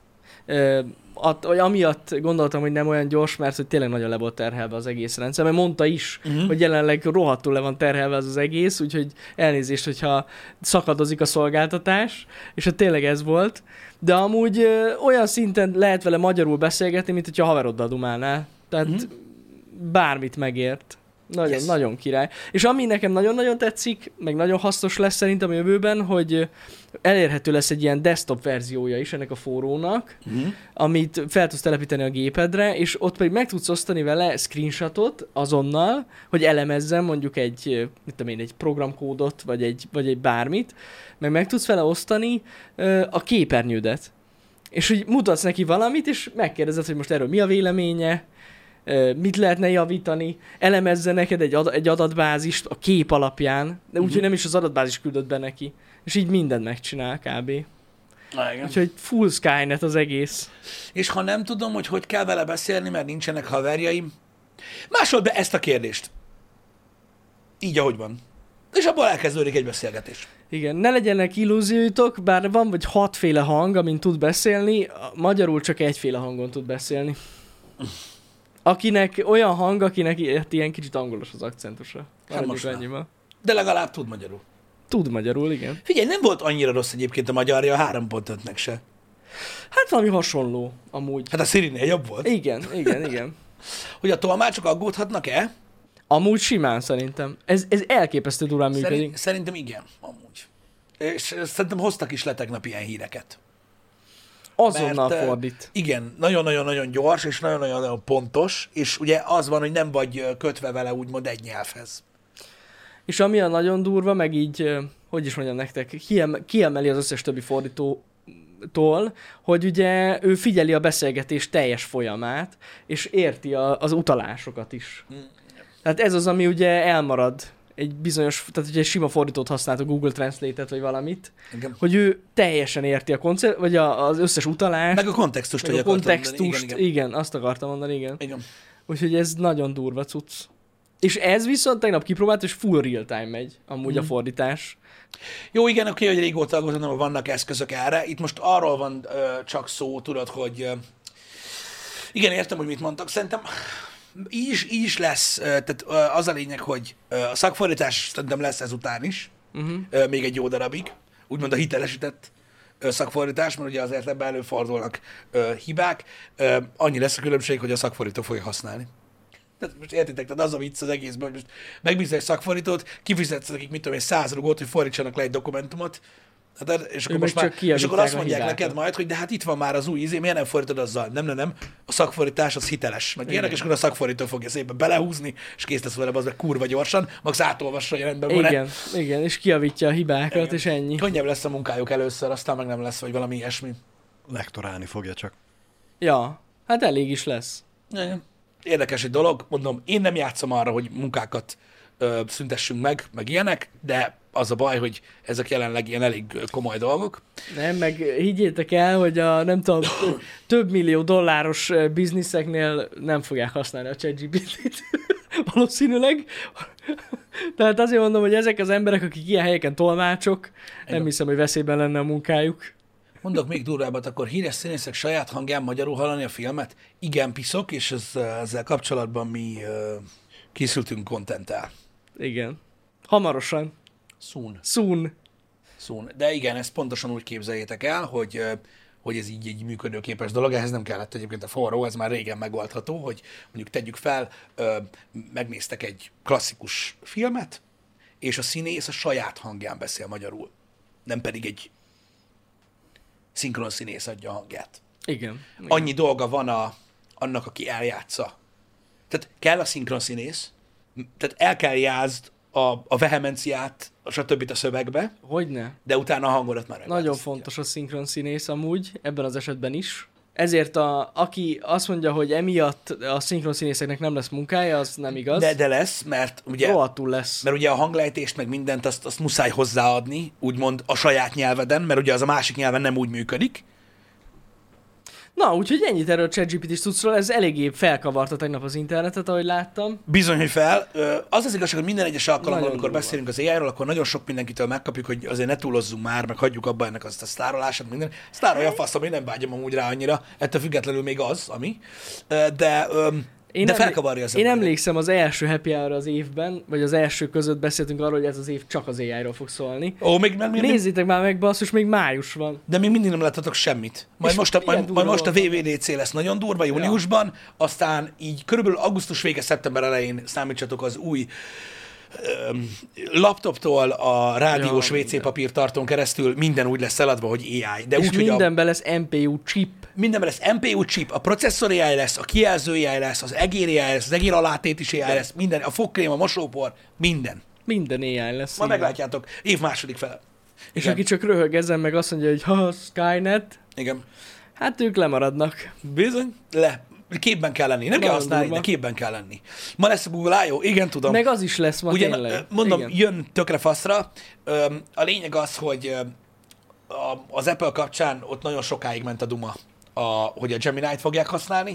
att, amiatt gondoltam, hogy nem olyan gyors, mert hogy tényleg nagyon le volt terhelve az egész rendszer, mert mondta is, uh-huh. hogy jelenleg rohadtul le van terhelve az az egész, úgyhogy elnézést, hogyha szakadozik a szolgáltatás, és hát tényleg ez volt. De amúgy ö, olyan szinten lehet vele magyarul beszélgetni, mint hogyha haveroddal dumálnál. Tehát uh-huh. bármit megért. Nagyon, yes. nagyon király. És ami nekem nagyon-nagyon tetszik, meg nagyon hasznos lesz szerintem a jövőben, hogy elérhető lesz egy ilyen desktop verziója is ennek a forrónak, uh-huh. amit fel tudsz telepíteni a gépedre, és ott pedig meg tudsz osztani vele screenshotot azonnal, hogy elemezzen mondjuk egy, mit tudom én, egy programkódot, vagy egy, vagy egy bármit, meg meg tudsz vele osztani uh, a képernyődet. És hogy mutatsz neki valamit, és megkérdezed, hogy most erről mi a véleménye, mit lehetne javítani, elemezze neked egy, ad- egy adatbázist a kép alapján, de úgyhogy uh-huh. nem is az adatbázis küldött be neki. És így mindent megcsinál kb. Na, igen. Úgyhogy full Skynet az egész. És ha nem tudom, hogy hogy kell vele beszélni, mert nincsenek haverjaim, másold be ezt a kérdést. Így, ahogy van. És abból elkezdődik egy beszélgetés. Igen, ne legyenek illúzióitok, bár van vagy hatféle hang, amin tud beszélni, magyarul csak egyféle hangon tud beszélni. Akinek olyan hang, akinek ilyen kicsit angolos az akcentusa. Hát most de legalább tud magyarul. Tud magyarul, igen. Figyelj, nem volt annyira rossz egyébként a magyarja a három pont ötnek se. Hát valami hasonló, amúgy. Hát a Siri-nél jobb volt. Igen, igen, igen. Hogy a tolmácsok aggódhatnak-e? Amúgy simán szerintem. Ez, ez elképesztő durán működik. Szerint, szerintem igen, amúgy. És szerintem hoztak is le tegnap ilyen híreket. Azonnal Mert, fordít. Igen, nagyon-nagyon-nagyon gyors, és nagyon-nagyon pontos, és ugye az van, hogy nem vagy kötve vele úgymond egy nyelvhez. És ami a nagyon durva, meg így, hogy is mondjam nektek, kiem, kiemeli az összes többi fordító tól, hogy ugye ő figyeli a beszélgetés teljes folyamát, és érti a, az utalásokat is. Mm. Tehát ez az, ami ugye elmarad egy bizonyos, tehát ugye egy sima fordítót használt a Google Translate-et, vagy valamit, igen. Hogy ő teljesen érti a koncept, vagy a, az összes utalást. Meg a kontextust, meg a kontextust, mondani. Igen, igen. igen, azt akartam mondani, igen. igen. Úgyhogy ez nagyon durva cucc. És ez viszont tegnap kipróbált, és full real-time megy amúgy mm. a fordítás. Jó, igen, oké, hogy régóta gondolom, hogy vannak eszközök erre. Itt most arról van ö, csak szó, tudod, hogy ö, igen, értem, hogy mit mondtak. Szerintem így is, így is lesz, ö, tehát ö, az a lényeg, hogy ö, a szakfordítás szerintem lesz ezután is, uh-huh. ö, még egy jó darabig, úgymond a hitelesített ö, szakfordítás, mert ugye azért ebben előfordulnak ö, hibák. Ö, annyi lesz a különbség, hogy a szakfordító fogja használni. Tehát most értitek, tehát az a vicc az egészben, hogy most megbízol egy szakfordítót, kifizetsz nekik, mit tudom én, száz rugót, hogy fordítsanak le egy dokumentumot, hát, és, akkor most már, és akkor azt mondják neked majd, hogy de hát itt van már az új izé, miért nem fordítod azzal? Nem, nem, nem, a szakfordítás az hiteles. Meg ilyenek, és akkor a szakfordító fogja szépen belehúzni, és kész lesz vele az meg kurva gyorsan, max átolvassa, hogy rendben van. Igen, igen, és kijavítja a hibákat, igen. És ennyi. Könnyebb lesz a munkájuk először, aztán meg nem lesz, vagy valami ilyesmi. Lektorálni fogja csak. Ja, hát elég is lesz. Igen. Érdekes egy dolog, mondom, én nem játszom arra, hogy munkákat ö, szüntessünk meg, meg ilyenek, de az a baj, hogy ezek jelenleg ilyen elég komoly dolgok. Nem, meg higgyétek el, hogy a nem tudom, több millió dolláros bizniszeknél nem fogják használni a ChatGPT-t. Valószínűleg. Tehát azért mondom, hogy ezek az emberek, akik ilyen helyeken tolmácsok, nem Igen. hiszem, hogy veszélyben lenne a munkájuk. Mondok még durvábbat, akkor híres színészek saját hangján magyarul hallani a filmet? Igen, piszok, és ez, ezzel kapcsolatban mi uh, készültünk contenttel. Igen. Hamarosan. Soon. Soon. Soon. De igen, ezt pontosan úgy képzeljétek el, hogy, uh, hogy ez így egy működőképes dolog. Ehhez nem kellett egyébként a forró, ez már régen megoldható, hogy mondjuk tegyük fel, uh, megnéztek egy klasszikus filmet, és a színész a saját hangján beszél magyarul. Nem pedig egy szinkron színész adja a hangját. Igen. Annyi igen. dolga van a, annak, aki eljátsza. Tehát kell a szinkron színész, tehát el kell jázd a, a vehemenciát, stb. A szövegbe. Hogyne. De utána a hangodat már Nagyon fontos a szinkron színész amúgy, ebben az esetben is. Ezért a, aki azt mondja, hogy emiatt a szinkron színészeknek nem lesz munkája, az nem igaz. De, de lesz, mert ugye, rohadtul lesz. Mert ugye a hanglejtést, meg mindent, azt, azt muszáj hozzáadni, úgymond a saját nyelveden, mert ugye az a másik nyelven nem úgy működik. Na, úgyhogy ennyit erről a ChatGPT-s cuccról, ez eléggé felkavarta tegnap az internetet, ahogy láttam. Bizony, hogy fel. Az az igazság, hogy minden egyes alkalommal, amikor durva. beszélünk az á i-ról, akkor nagyon sok mindenkitől megkapjuk, hogy azért ne túlozzunk már, meg hagyjuk abba ennek azt a sztárolását, minden. Sztárolja faszom, én nem vágyom amúgy rá annyira, ettől függetlenül még az, ami. De... Én, De felkavarja az én emlékszem az első happy hour az évben, vagy az első között beszéltünk arról, hogy ez az év csak az á i-ról fog szólni. Ó, még, még, még, Nézzétek már meg, basszus, még május van. De még mindig nem láttatok semmit. Majd most a, majd, majd most a vé vé dé cé lesz nagyon durva júniusban, ja. Aztán így körülbelül augusztus vége, szeptember elején számítsatok az új öm, laptoptól a rádiós ja, vé cé papírtartón keresztül minden úgy lesz eladva, hogy á i. De és úgy, mindenben a... lesz em pé u chip. Mindenben lesz em pé u chip, a processzor á i lesz, a kijelző á i lesz, az egér á i lesz, az egér alátét is á i lesz, minden, a fogkrém, a mosópor, minden. Minden á i lesz. Ma meglátjátok, év második fele. És igen. Aki csak röhög ezen, meg azt mondja, hogy ha, Skynet, igen. Hát ők lemaradnak. Bizony, le. Képben kell lenni. Nem kell használni, de képben kell lenni. Ma lesz a Google I O, igen, tudom. Meg az is lesz ma Ugyan, tényleg. Mondom, igen. Jön tökre faszra. A lényeg az, hogy az Apple kapcsán ott nagyon sokáig ment a duma, a, hogy a Gemini-t fogják használni.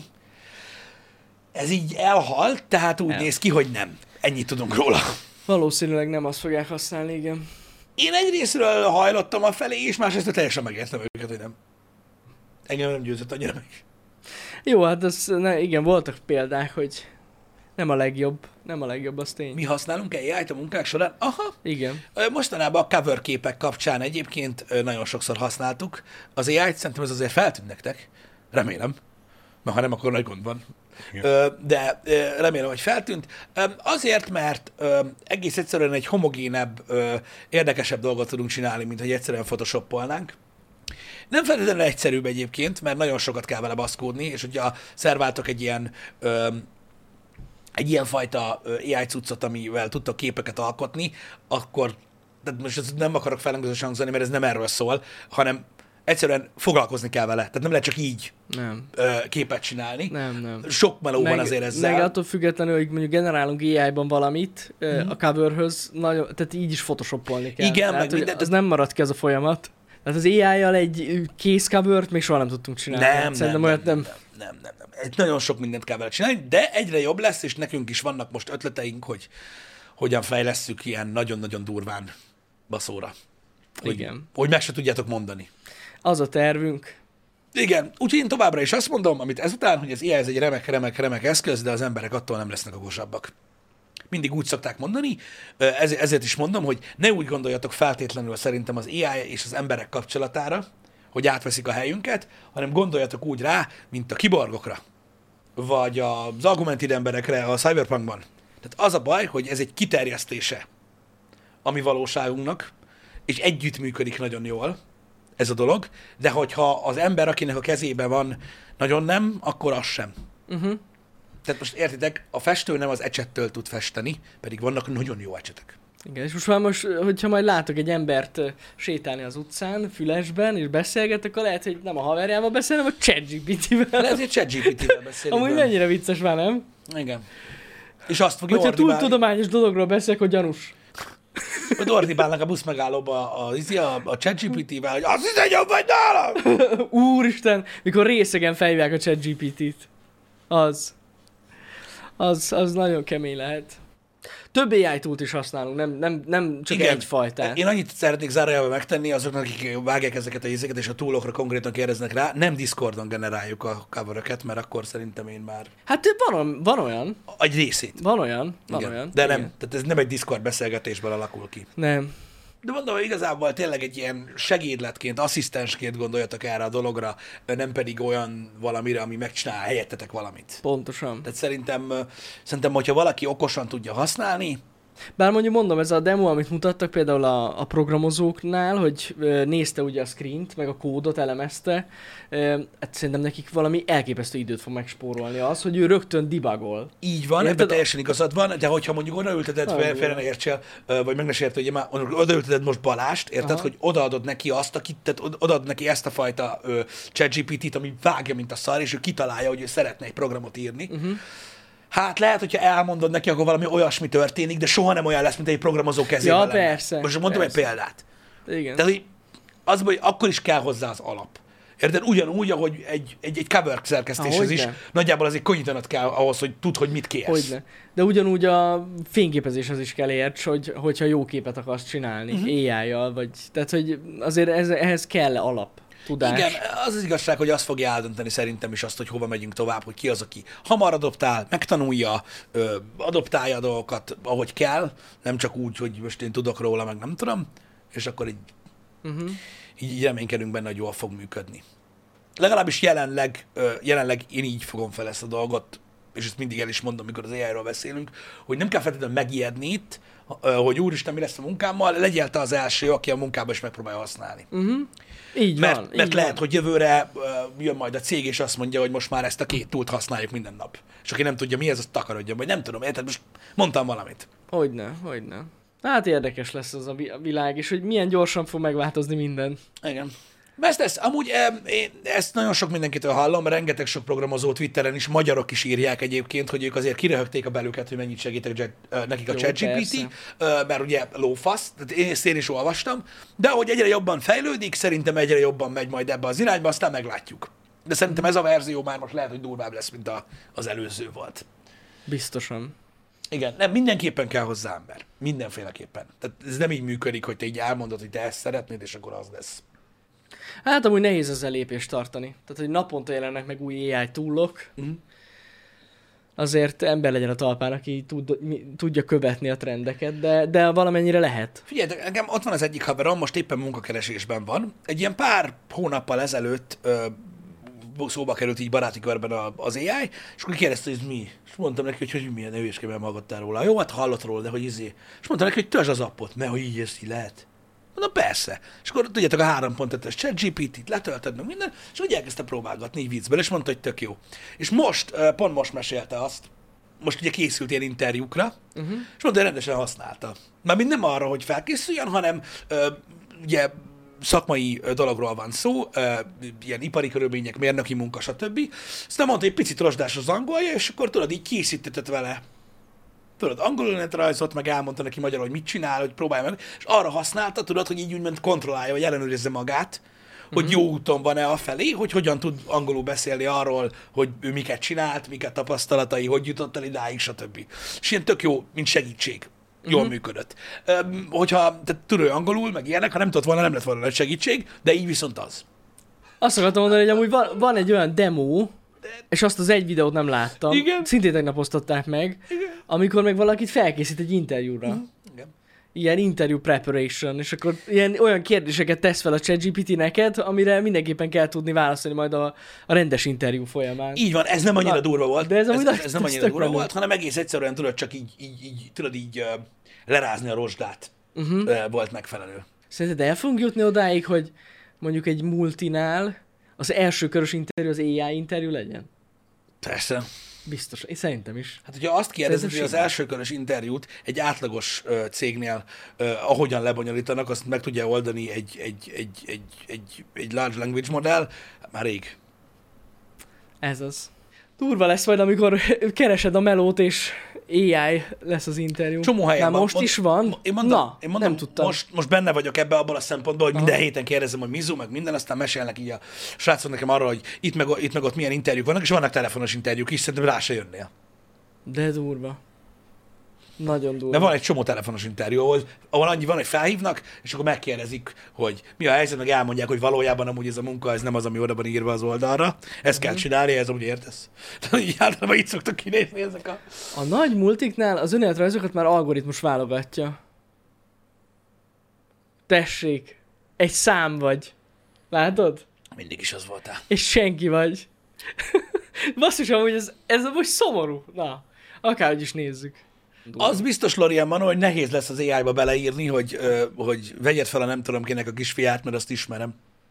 Ez így elhalt, tehát úgy El. néz ki, hogy nem. Ennyit tudunk róla. Valószínűleg nem azt fogják használni, igen. Én egyrésztről hajlottam a felé, és másrészt teljesen megértem őket, hogy nem. Engem nem győzött annyira meg. Jó, hát ez, ne, igen, voltak példák, hogy nem a legjobb, nem a legjobb, az tény. Mi használunk á i-t a munkák során? Aha. Igen. Mostanában a cover képek kapcsán egyébként nagyon sokszor használtuk. Az á i-t szerintem ez azért feltűnt nektek. Remélem. Mert ha nem, akkor nagy gond van. Igen. De remélem, hogy feltűnt. Azért, mert egész egyszerűen egy homogénebb, érdekesebb dolgot tudunk csinálni, mint hogy egyszerűen photoshopolnánk. Nem feltétlenül egyszerűbb egyébként, mert nagyon sokat kell vele baszkódni, és hogyha szerváltok egy ilyen ö, egy ilyen fajta á i cuccot, amivel tudtok képeket alkotni, akkor, tehát most nem akarok felengőzős hangzani, mert ez nem erről szól, hanem egyszerűen foglalkozni kell vele. Tehát nem lehet csak így Nem. ö, képet csinálni. Nem, nem. Sok meló van Meg, azért ezzel. meg attól függetlenül, hogy mondjuk generálunk á í-ban valamit mm-hmm. a coverhöz, nagyon, tehát így is photoshopolni kell. Igen, tehát, meg hogy mindent- az nem marad ki az a folyamat. Tehát az á í-jal egy kész covert még soha nem tudtunk csinálni. Nem, Hát nem, Szerintem nem, olyat nem, nem. nem, nem, nem, nem. Egy nagyon sok mindent kell vele csinálni, de egyre jobb lesz, és nekünk is vannak most ötleteink, hogy hogyan fejlesszük ilyen nagyon-nagyon durván baszóra. Hogy, Igen. hogy meg se tudjátok mondani. Az a tervünk. Igen, úgyhogy én továbbra is azt mondom, amit ezután, hogy az á i ez egy remek, remek, remek eszköz, de az emberek attól nem lesznek okosabbak. Mindig úgy szokták mondani, ez, ezért is mondom, hogy ne úgy gondoljatok feltétlenül szerintem az á i és az emberek kapcsolatára, hogy átveszik a helyünket, hanem gondoljatok úgy rá, mint a kiborgokra, vagy az augmented emberekre a Cyberpunkban. Tehát az a baj, hogy ez egy kiterjesztése a mi valóságunknak, és együttműködik nagyon jól ez a dolog, de hogyha az ember, akinek a kezében van, nagyon nem, akkor az sem. Uh-huh. Tehát most értitek, a festő nem az ecsettől tud festeni, pedig vannak nagyon jó ecsetek. Igen, és most már most, hogyha majd látok egy embert ö, sétálni az utcán, fülesben, és beszélget, akkor lehet, hogy nem a haverjával beszél, hanem a ChatGPT-vel. Lehet, hogy ChatGPT-vel beszélünk. Amúgy mennyire vicces már, nem? Igen. És azt fogja Hogyha túl ordibálni, tudományos dologról beszélek, hogy gyanús. hogy ordibálnak a buszmegállóba a, a, a, a ChatGPT-vel, hogy az hiszem, jobb vagy nálam! Úristen, mikor részegen felhívják a ChatGPT-t. Az. Az, az nagyon kemény lehet. Több á i túlt is használunk, nem, nem, nem csak Igen. egyfajtát. Én annyit szeretnék zárójelben megtenni azoknak, akik vágják ezeket a izéket, és a túlokra konkrétan kérdeznek rá, nem Discordon generáljuk a coveröket, mert akkor szerintem én már Hát van, van olyan, egy részét. van olyan, van Igen. olyan. De nem, Igen. tehát ez nem egy Discord beszélgetésből alakul ki. Nem. De mondom, hogy igazából tényleg egy ilyen segédletként, asszisztensként gondoljatok erre a dologra, nem pedig olyan valamire, ami megcsinál helyettetek valamit. Pontosan. Tehát szerintem, szerintem, hogyha valaki okosan tudja használni, Bár mondjuk mondom, ez a demo, amit mutattak például a, a programozóknál, hogy ö, nézte ugye a screent, meg a kódot elemezte, ö, hát szerintem nekik valami elképesztő időt fog megspórolni az, hogy ő rögtön debugol. így van, Érted? ebben teljesen igazad van, de hogyha mondjuk odaülteted, Nagyon félre jó. ne értsél, ö, vagy meg ne sértő, hogy már odaülteted most Balást, érted, Aha. hogy odaadod neki azt, akit, tehát od- odaadod neki ezt a fajta ö, ChatGPT-t, ami vágja, mint a szar, és ő kitalálja, hogy ő szeretne egy programot írni. Uh-huh. Hát lehet, hogyha elmondod neki, akkor valami olyasmi történik, de soha nem olyan lesz, mint egy programozó kezében Ja, lenne. persze, Most mondtam persze. egy példát. Igen. Tehát, hogy az, hogy akkor is kell hozzá az alap. Érted? Ugyanúgy, ahogy egy, egy, egy cover szerkesztéshez Hogyne. is, nagyjából azért konyítanod kell ahhoz, hogy tudd, hogy mit kérsz. Hogyne. De ugyanúgy a fényképezéshez is kell érts, hogy, hogyha jó képet akarsz csinálni, uh-huh. á í-jal, vagy... Tehát, hogy azért ez, ehhez kell alap. Tudás. Igen, az az igazság, hogy azt fogja eldönteni szerintem is azt, hogy hova megyünk tovább, hogy ki az, aki hamar adoptál, megtanulja, ö, adoptálja a dolgokat, ahogy kell, nem csak úgy, hogy most én tudok róla, meg nem tudom, és akkor így, Uh-huh. így, így reménykedünk benne, hogy jól fog működni. Legalábbis jelenleg, ö, jelenleg én így fogom fel ezt a dolgot, és ezt mindig el is mondom, amikor az á í-ról beszélünk, hogy nem kell feltétlenül megijedni itt, ö, hogy úristen, mi lesz a munkámmal, legyél te az első, aki a munkába is megpróbálja használni. Uh-huh. Így Mert, van. mert így lehet, van. hogy jövőre uh, jön majd a cég, és azt mondja, hogy most már ezt a két túlt használjuk minden nap. És aki nem tudja mi ez, azt takarodjon, vagy nem tudom, érted? Most mondtam valamit. Hogyne, hogyne. Hát érdekes lesz az a vi- a világ, és hogy milyen gyorsan fog megváltozni minden. Igen. Ezt, ezt, amúgy em, én ezt nagyon sok mindenkitől hallom, rengeteg sok programozó Twitteren is, magyarok is írják egyébként, hogy ők azért kiröhögték a belüket, hogy mennyit segítek jet, ö, nekik a Jó, ChatGPT, persze. ö, mert ugye lófasz, tehát én ezt én is olvastam, de ahogy egyre jobban fejlődik, szerintem egyre jobban megy majd ebbe az irányba, aztán meglátjuk. De szerintem ez a verzió már most lehet, hogy durvább lesz, mint a, az előző volt. Biztosan. Igen, nem, mindenképpen kell hozzá ember. Mindenféleképpen. Tehát ez nem így működik, hogy te így elmondod, hogy te ezt szeretnéd, és akkor az lesz. Hát amúgy nehéz ezzel lépést tartani. Tehát, hogy naponta jelennek meg új á i túlok, Mm. azért ember legyen a talpán, aki tud, mi- tudja követni a trendeket, de, de valamennyire lehet. Figyeljetek, engem ott van az egyik haverom, most éppen munkakeresésben van. Egy ilyen pár hónappal ezelőtt ö, szóba került így baráti körben a, az á i, és akkor kérdezte, hogy ez mi. És mondtam neki, hogy, hogy milyen hülyésképpen hallgattál róla. Jó, hát hallott róla, de hogy izé. És mondtam neki, hogy töltsd az appot, mert hogy így ezt így lehet. Mondom, persze. És akkor tudjátok, a három pont ötös ChatGPT-t letöltöd meg minden, és úgy elkezdte próbálgatni így viccből, és mondta, hogy tök jó. És most, ö, pont most mesélte azt, most ugye készült ilyen interjúkra, uh-huh. és mondta, hogy rendesen használta. Mármint nem arra, hogy felkészüljön, hanem ö, ugye szakmai ö, dologról van szó, ö, ilyen ipari körülmények, mérnöki munka, stb. Aztán mondta, hogy picit rozsdás az angolja, és akkor tudod, így készítetett vele. Tudod, angolul önéletrajzot, meg elmondta neki magyarul, hogy mit csinál, hogy próbálja meg, és arra használta, tudod, hogy így úgymond kontrollálja, vagy ellenőrizze magát, hogy uh-huh. jó úton van-e afelé, hogy hogyan tud angolul beszélni arról, hogy ő miket csinált, miket tapasztalatai, hogy jutott el idáig, stb. És ilyen tök jó, mint segítség. Jól uh-huh. működött. Öm, hogyha te tudod angolul, meg ilyenek, ha nem tudod volna, nem lett volna nagy segítség, de így viszont az. Azt akartam mondani, hogy amúgy van, van egy olyan demo, és azt az egy videót nem láttam, Igen. szintén tegnap osztották meg, Igen. amikor meg valakit felkészít egy interjúra. Uh-huh. Igen. Ilyen interview preparation, és akkor ilyen olyan kérdéseket tesz fel a ChatGPT neked, amire mindenképpen kell tudni válaszolni majd a, a rendes interjú folyamán. Így van, ez nem annyira Na, durva volt. de ez, ez, ez, ez nem annyira durva volt, hanem egész egyszerűen tudod csak így, így, így tudod így uh, lerázni a rozsdát. Uh-huh. Uh, volt megfelelő. Szerinted el fogunk jutni odáig, hogy mondjuk egy multinál az első körös interjú az á i interjú legyen? Persze. Biztos, én szerintem is. Hát, hogyha azt kérdezed, Szerintem hogy az elsőkörös interjút egy átlagos uh, cégnél uh, ahogyan lebonyolítanak, azt meg tudja oldani egy, egy, egy, egy, egy, egy large language modell, már rég. Ez az. Durva lesz majd, amikor keresed a melót, és á i lesz az interjú. Csomó helyen Már van. most Mond, is van? Én mondom, Na, én mondom nem tudtam. Most, most benne vagyok ebbe abban a szempontból, hogy Aha. minden héten kérdezem, hogy Mizu, meg minden, aztán mesélnek így a srácok nekem arról, hogy itt meg, itt meg ott milyen interjúk vannak, és vannak telefonos interjúk is, szerintem rá se jönnél. De durva. Nagyon durva. De van egy csomó telefonos interjú, ahol, ahol annyi van, hogy felhívnak, és akkor megkérdezik, hogy mi a helyzet, meg elmondják, hogy valójában amúgy ez a munka, ez nem az, ami oda van írva az oldalra. Ezt kell csinálni, ez amúgy értesz. Tehát így általában így szoktak kinézni ezek a... A nagy multiknál az önéletrajzokat már algoritmus válogatja. Tessék, egy szám vagy. Látod? Mindig is az voltál. És senki vagy. Basszus, amúgy ez, ez amúgy szomorú. Na, akárhogy is nézzük. Az biztos, Lorian Manó, hogy nehéz lesz az á i-ba beleírni, hogy, ö, hogy vegyed fel a nem tudom kinek a kisfiát, mert azt ismerem.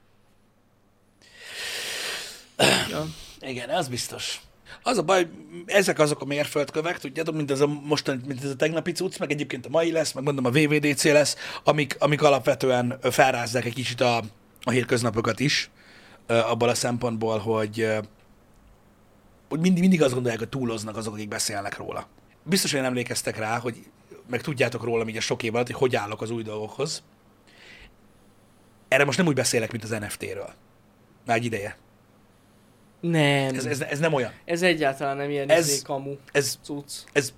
Ja. Igen, az biztos. Az a baj, ezek azok a mérföldkövek, tudjátok, mint ez a mostan, mint ez a tegnapi cucc, meg egyébként a mai lesz, meg mondom a vé vé dé cé lesz, amik, amik alapvetően felrázzák egy kicsit a, a hétköznapokat is, abban a szempontból, hogy, hogy mindig, mindig azt gondolják, hogy túloznak azok, akik beszélnek róla. Biztos, hogy emlékeztek rá, hogy meg tudjátok rólam így a sok év alatt, hogy hogy állok az új dolgokhoz. Erre most nem úgy beszélek, mint az en ef té-ről. Már egy ideje. Nem. Ez, ez, ez nem olyan. Ez egyáltalán nem ilyen Ez- ez, kamu Ez, cucc. ez,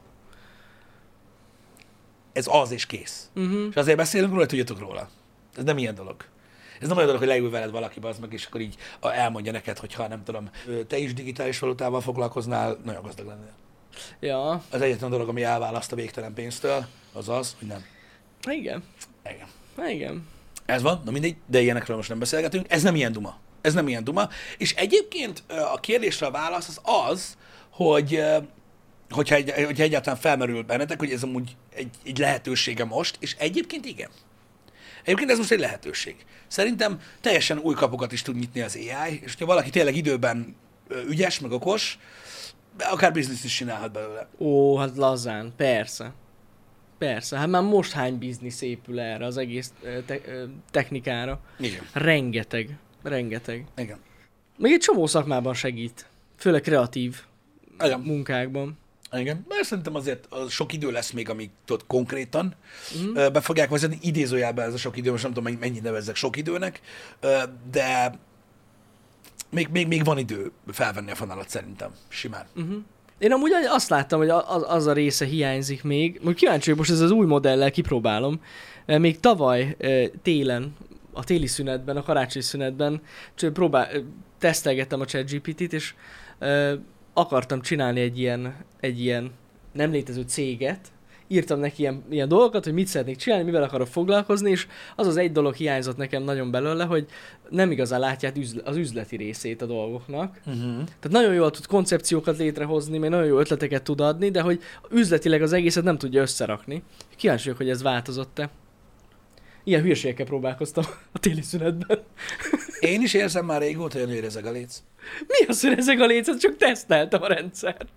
ez az és kész. Uh-huh. És azért beszélünk róla, hogy tudjatok róla. Ez nem ilyen dolog. Ez nem olyan dolog, hogy leül veled valaki, az meg, és akkor így a- elmondja neked, hogy ha nem tudom, te is digitális valutával foglalkoznál, nagyon gazdag lennél. Ja, Az egyetlen dolog, ami elválaszt a végtelen pénztől, az az, hogy nem. igen. Igen. Igen. Ez van, na mindegy, de ilyenekről most nem beszélgetünk. Ez nem ilyen duma. Ez nem ilyen duma. És egyébként ö, a kérdésre a válasz az az, hogy ö, hogyha, egy, hogyha egyáltalán felmerül bennetek, hogy ez amúgy egy, egy lehetősége most, és egyébként igen. Egyébként ez most egy lehetőség. Szerintem teljesen új kapukat is tud nyitni az á i, és ha valaki tényleg időben ö, ügyes, meg okos, akár bizniszt is csinálhat belőle. Ó, hát lazán, persze. Persze, hát már most hány biznisz épül erre az egész ö, te- ö, technikára. Igen. Rengeteg, rengeteg. Igen. Még egy csomó szakmában segít. Főleg kreatív Igen. munkákban. Igen, mert szerintem azért az sok idő lesz még, amíg tudod, konkrétan Mhm. uh-huh. be fogják vezetni. Idézőjelben ez a sok idő, most nem tudom, mennyit nevezzek sok időnek, ö, de még, még, még van idő felvenni a fonalat szerintem, simán. Uh-huh. Én amúgy azt láttam, hogy az, az a része hiányzik még. Most kíváncsi vagyok, most ez az új modellel kipróbálom. Mert még tavaly ö, télen, a téli szünetben, a karácsonyi szünetben csak próbál, ö, tesztelgettem a ChatGPT-t, és ö, akartam csinálni egy ilyen, egy ilyen nem létező céget. Írtam neki ilyen, ilyen dolgokat, hogy mit szeretnék csinálni, mivel akarok foglalkozni, és az az egy dolog hiányzott nekem nagyon belőle, hogy nem igazán látják üzle, az üzleti részét a dolgoknak. Uh-huh. Tehát nagyon jól tud koncepciókat létrehozni, még nagyon jó ötleteket tud adni, de hogy üzletileg az egészet nem tudja összerakni. Kíváncsi vagyok, hogy ez változott-e. Ilyen hülyeségekkel próbálkoztam a téli szünetben. Én is érzem már régóta, hogy érezeg a léc. Mi az, hogy ezek a lécet? Csak teszteltem a rendszert.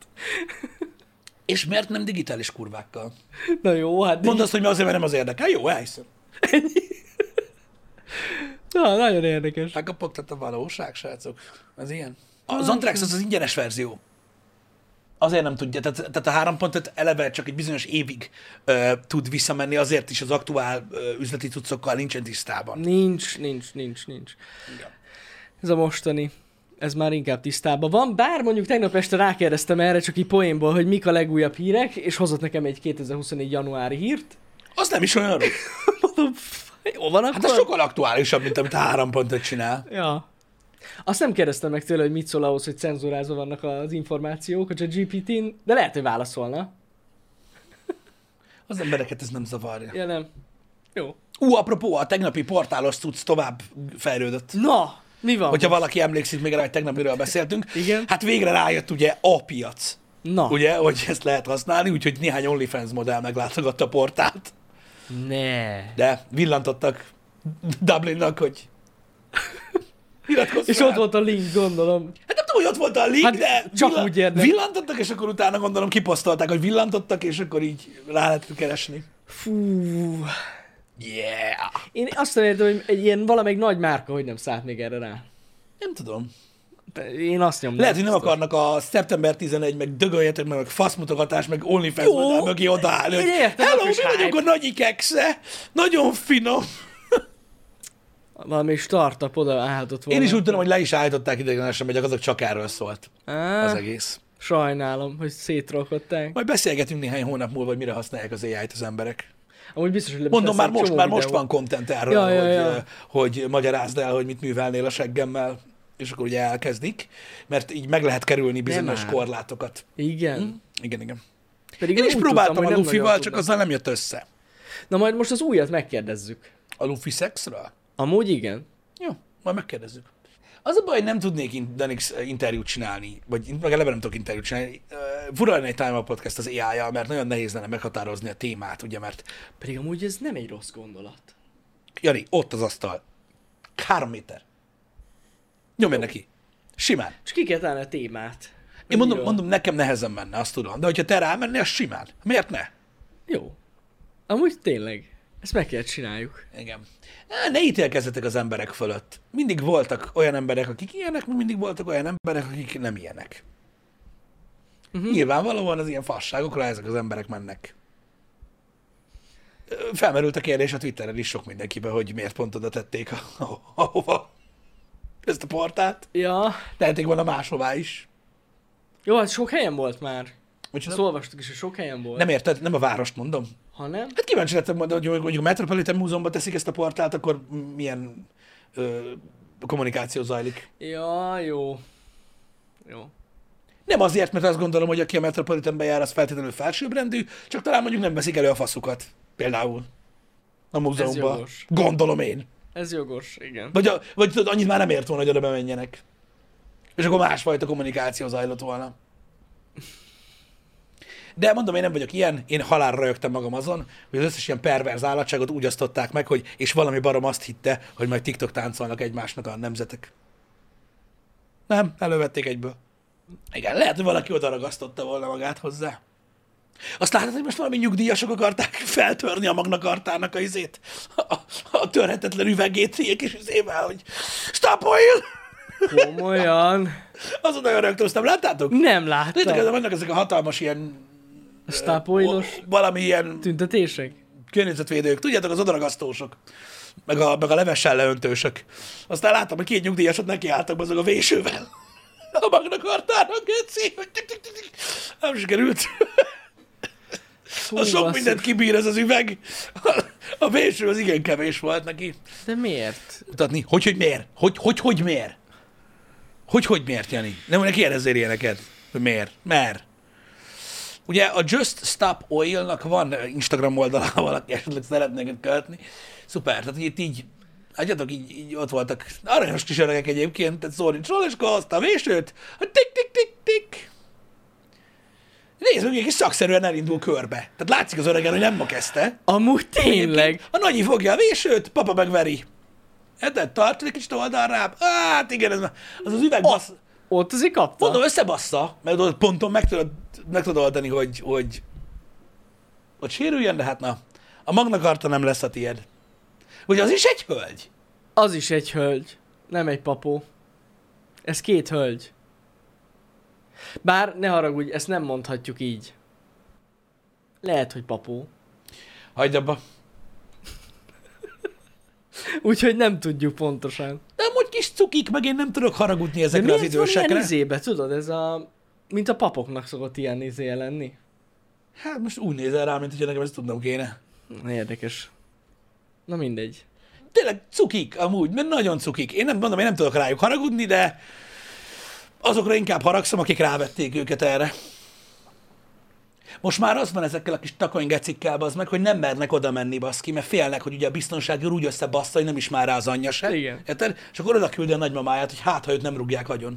És miért nem digitális kurvákkal? Na jó, hát... Mondd azt, hogy azért, mert nem az érdekel. Jó, elhiszem. Na, nagyon érdekes. Megkapogtatta a valóság, srácok. Ez ilyen. Az Anthrax az az ingyenes verzió. Azért nem tudja, tehát, tehát a három pont öt eleve csak egy bizonyos évig ö, tud visszamenni, azért is az aktuál ö, üzleti cuccokkal nincsen tisztában. Nincs, nincs, nincs, nincs. Igen. Ez a mostani, ez már inkább tisztában van, bár mondjuk tegnap este rákérdeztem erre csak így poénból, hogy mik a legújabb hírek, és hozott nekem egy kétezer-huszonnégy januári hírt. Az nem is olyan rossz. Mondom, jó van akkor? Hát ez sokkal aktuálisabb, mint amit a három pont öt csinál. Ja. Azt nem kérdeztem meg tőle, hogy mit szól ahhoz, hogy cenzúrázva vannak az információk a gé pé té-n, de lehet, hogy válaszolna. Az embereket ez nem zavarja. Ja, nem. Jó. Ú, apropó, a tegnapi portálos cucc tovább fejlődött. Na, mi van? Hogyha valaki emlékszik még rá, hogy tegnap miről beszéltünk. Igen. Hát végre rájött ugye a piac, Na, ugye, hogy ezt lehet használni, úgyhogy néhány OnlyFans modell meglátogatta a portált. ne. De villantottak Dublinnak, hogy iratkozz És fel. ott volt a link, gondolom. Hát nem tudom, hogy ott volt a link, Hát de csak villan- úgy érdek. villantottak, és akkor utána gondolom kiposztolták, hogy villantottak, és akkor így rá lehet keresni. Fú. Yeah! Én azt nem értem, hogy egy ilyen valamelyik nagy márka, hogy nem szállt még erre rá. Nem tudom. Én azt nyomnám. Lehet, hogy nem biztos. akarnak a szeptember tizenegy, meg dögöljetek meg, meg faszmutogatás, meg OnlyFans Jó. modell mögé odaállni, hogy Én értem, hello, akkor is mi vagyunk a hype. nagyi keksze, nagyon finom. Valami startup oda állhatott volna. Én is úgy tudom, hogy le is állították idegenesen, hogy azok csak erről szólt Á, az egész. sajnálom, hogy szétrolkodták. Majd beszélgetünk néhány hónap múlva, hogy mire használják az á i-t az emberek. Amúgy biztos, hogy Mondom, már lesz egy most, csomó már most videó. van content erről, Ja, ja, hogy, ja. ö, hogy magyarázd el, hogy mit művelnél a seggemmel, és akkor ugye elkezdik, mert így meg lehet kerülni bizonyos már. korlátokat. Igen. Hm? Igen, igen. Pedig Én is úgy próbáltam tudtam, a hogy nem Luffy-val, nagyon csak tudnak. azzal nem jött össze. Na majd most az újat megkérdezzük. A Luffy szexről? Amúgy igen. Jó, majd megkérdezzük. Az a baj, hogy nem tudnék in- Danix interjút csinálni, vagy in- meg eleve nem tudok interjút csinálni. Uh, Fura lenne egy Time Out Podcast az á i-jal, mert nagyon nehéz lenne meghatározni a témát, ugye, mert Pedig amúgy ez nem egy rossz gondolat. Jani, ott az asztal. Három méter. Nyomj neki. Simán. Csak ki kell találni a témát. Én mondom, Miről? mondom, nekem nehezen menne, azt tudom. De hogyha te rámennél, az simán. Miért ne? Jó. Amúgy tényleg. Ezt meg kell csináljuk. Igen. Á, Ne ítélkezzetek az emberek fölött. Mindig voltak olyan emberek, akik ilyenek, mindig voltak olyan emberek, akik nem ilyenek. Uh-huh. Nyilvánvalóan az ilyen fasságokra ezek az emberek mennek. Ö, Felmerült a kérdés a Twitteren is sok mindenkiben, hogy miért pont oda tették a- ahova ezt a portát. Ja. Tehetik volna máshová is. Jó, hát sok helyen volt már. Micsoda? Azt olvastuk is, hogy sok helyen volt. Nem érted? Nem a várost mondom. Ha nem? Hát kíváncsi lettem majd, hogy mondjuk a Metropolitan Múzeumba teszik ezt a portált, akkor milyen ö, kommunikáció zajlik. Ja, jó. Jó. Nem azért, mert azt gondolom, hogy aki a Metropolitanbe jár, az feltétlenül felsőbbrendű, csak talán mondjuk nem veszik elő a faszukat. Például. A múzeumban. jogos. Gondolom én. Ez jogos, igen. Vagy, a, vagy tudod, annyit már nem ért volna, hogy oda bemenjenek. És akkor másfajta kommunikáció zajlott volna. De mondom, én nem vagyok ilyen, én halálra rögtem magam azon, hogy az összes ilyen perverz állatságot úgy osztották meg, hogy és valami barom azt hitte, hogy majd TikTok táncolnak egymásnak a nemzetek. Nem, elővették egyből. Igen, lehet, hogy valaki oda ragasztotta volna magát hozzá. Azt látod, hogy most valami nyugdíjasok akarták feltörni a Magna Cartának a izét, a, a törhetetlen üvegét, ilyen kis izével, hogy stop oil! Komolyan. Azon nagyon rögtöztem, láttátok? Nem Tudjátok, láttam. vannak ezek a hatalmas ilyen Stápoilos valami ilyen tüntetések? környezetvédők, tudjátok, az odaragasztósok, meg a, meg a levessel leöntősök. Aztán láttam, hogy két nyugdíjasot nekiálltak azok a vésővel. A Magna Cartának, geci, hogy tik, tik, tik, tik. Nem sikerült. Hú, A sok basszus. mindent kibír ez az üveg. A, a véső az igen kevés volt neki. De miért? Mutatni, hogy, hogy miért? Hogy, hogy, hogy miért? Hogy, hogy miért, Jani? Nem, ne kérdezzél ilyeneket. Hogy miért? Mert. Ugye a Just Stop Oil-nak van Instagram oldala, valaki esetleg szeretne őket követni. Szuper, tehát itt így, látjátok, így, így ott voltak aranyos kis öregek egyébként, tehát szó nincs róla, és akkor hozta a vésőt, hogy tik, tik, tik, tik. Nézd meg, és szakszerűen elindul körbe. Tehát látszik az öregen, hogy nem ma kezdte. Amúgy tényleg. A nagyi fogja a vésőt, papa megveri. Érted? Tartod egy kicsit oldalrább. Hát igen, ez már- az az üveg bassz. Ott azért kapta. Mondom, összebassza, mert ott ponton meg tudod, meg tudod oldani, hogy, hogy, hogy sérüljön, de hát na, a Magna Carta nem lesz a tiéd. Ugye az is egy hölgy? Az is egy hölgy, nem egy papó. Ez két hölgy. Bár ne haragudj, ezt nem mondhatjuk így. Lehet, hogy papó. Hagyd abba. Úgyhogy nem tudjuk pontosan. De amúgy kis cukik, meg én nem tudok haragudni ezekre az idősekre. De miért van ilyen izébe, tudod, ez a... Mint a papoknak szokott ilyen izé lenni. Hát most úgy nézel rá, mint hogy nekem ezt tudnom kéne. Érdekes. Na mindegy. Tényleg cukik amúgy, mert nagyon cukik. Én nem mondom, én nem tudok rájuk haragudni, de azokra inkább haragszom, akik rávették őket erre. Most már az van ezekkel a kis takonygecikkel, bazd meg, hogy nem mernek oda menni, baszki, mert félnek, hogy ugye a biztonsági úgy összebassza, hogy nem is már rá az anyja se. Igen. Érted? És akkor oda küldi a nagymamáját, hogy hát, ha őt nem rúgják agyon.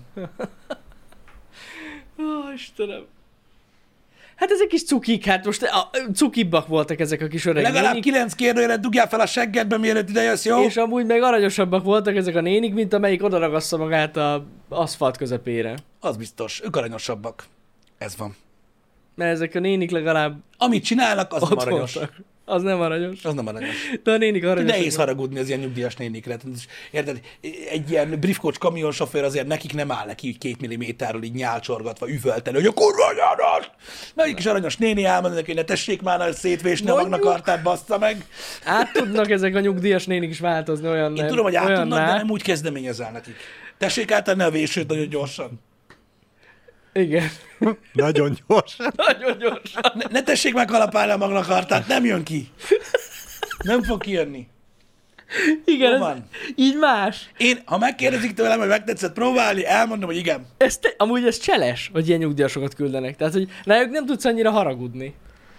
Ó, Istenem. Hát ezek is cukik, hát most a, cukibbak voltak ezek a kis öreg Legalább nénik. kilenc kérdőjelet dugjál fel a seggedbe, mielőtt ide jössz, jó? És amúgy meg aranyosabbak voltak ezek a nénik, mint amelyik odaragassza magát a aszfalt közepére. Az biztos, ők aranyosabbak. Ez van. Mert ezek a nénik legalább Amit csinálnak, az nem ott aranyos. voltak. Az nem aranyos. Az nem aranyos. De a nénik aranyosak. Nehéz haragudni az ilyen nyugdíjas nénikre. Érted? Egy ilyen briefcoach kamionsofőr azért nekik nem áll neki így két milliméterről így nyálcsorgatva, üvölteni, hogy a kurva anyádat! Mert egy kis aranyos néni elmondani, hogy ne tessék már el szétvésni a Mondjuk. magnakartát, bassza meg. Át tudnak ezek a nyugdíjas nénik is változni olyan Én nem. tudom, hogy át olyan tudnak, már. de nem úgy kezdeményezel nekik. Tessék átadni a vésőt nagyon gyorsan. Igen. Nagyon gyorsan. Nagyon gyorsan. Ne, ne tessék megkalapálni a magnakartát, nem jön ki. Nem fog kijönni. Igen, Jó ez van. így más. Én, ha megkérdezik tőlem, hogy megtetszett próbálni, elmondom, hogy igen. Ez te, amúgy ez cseles, hogy ilyen nyugdíjasokat küldenek. Tehát, hogy rájuk nem tudsz annyira haragudni.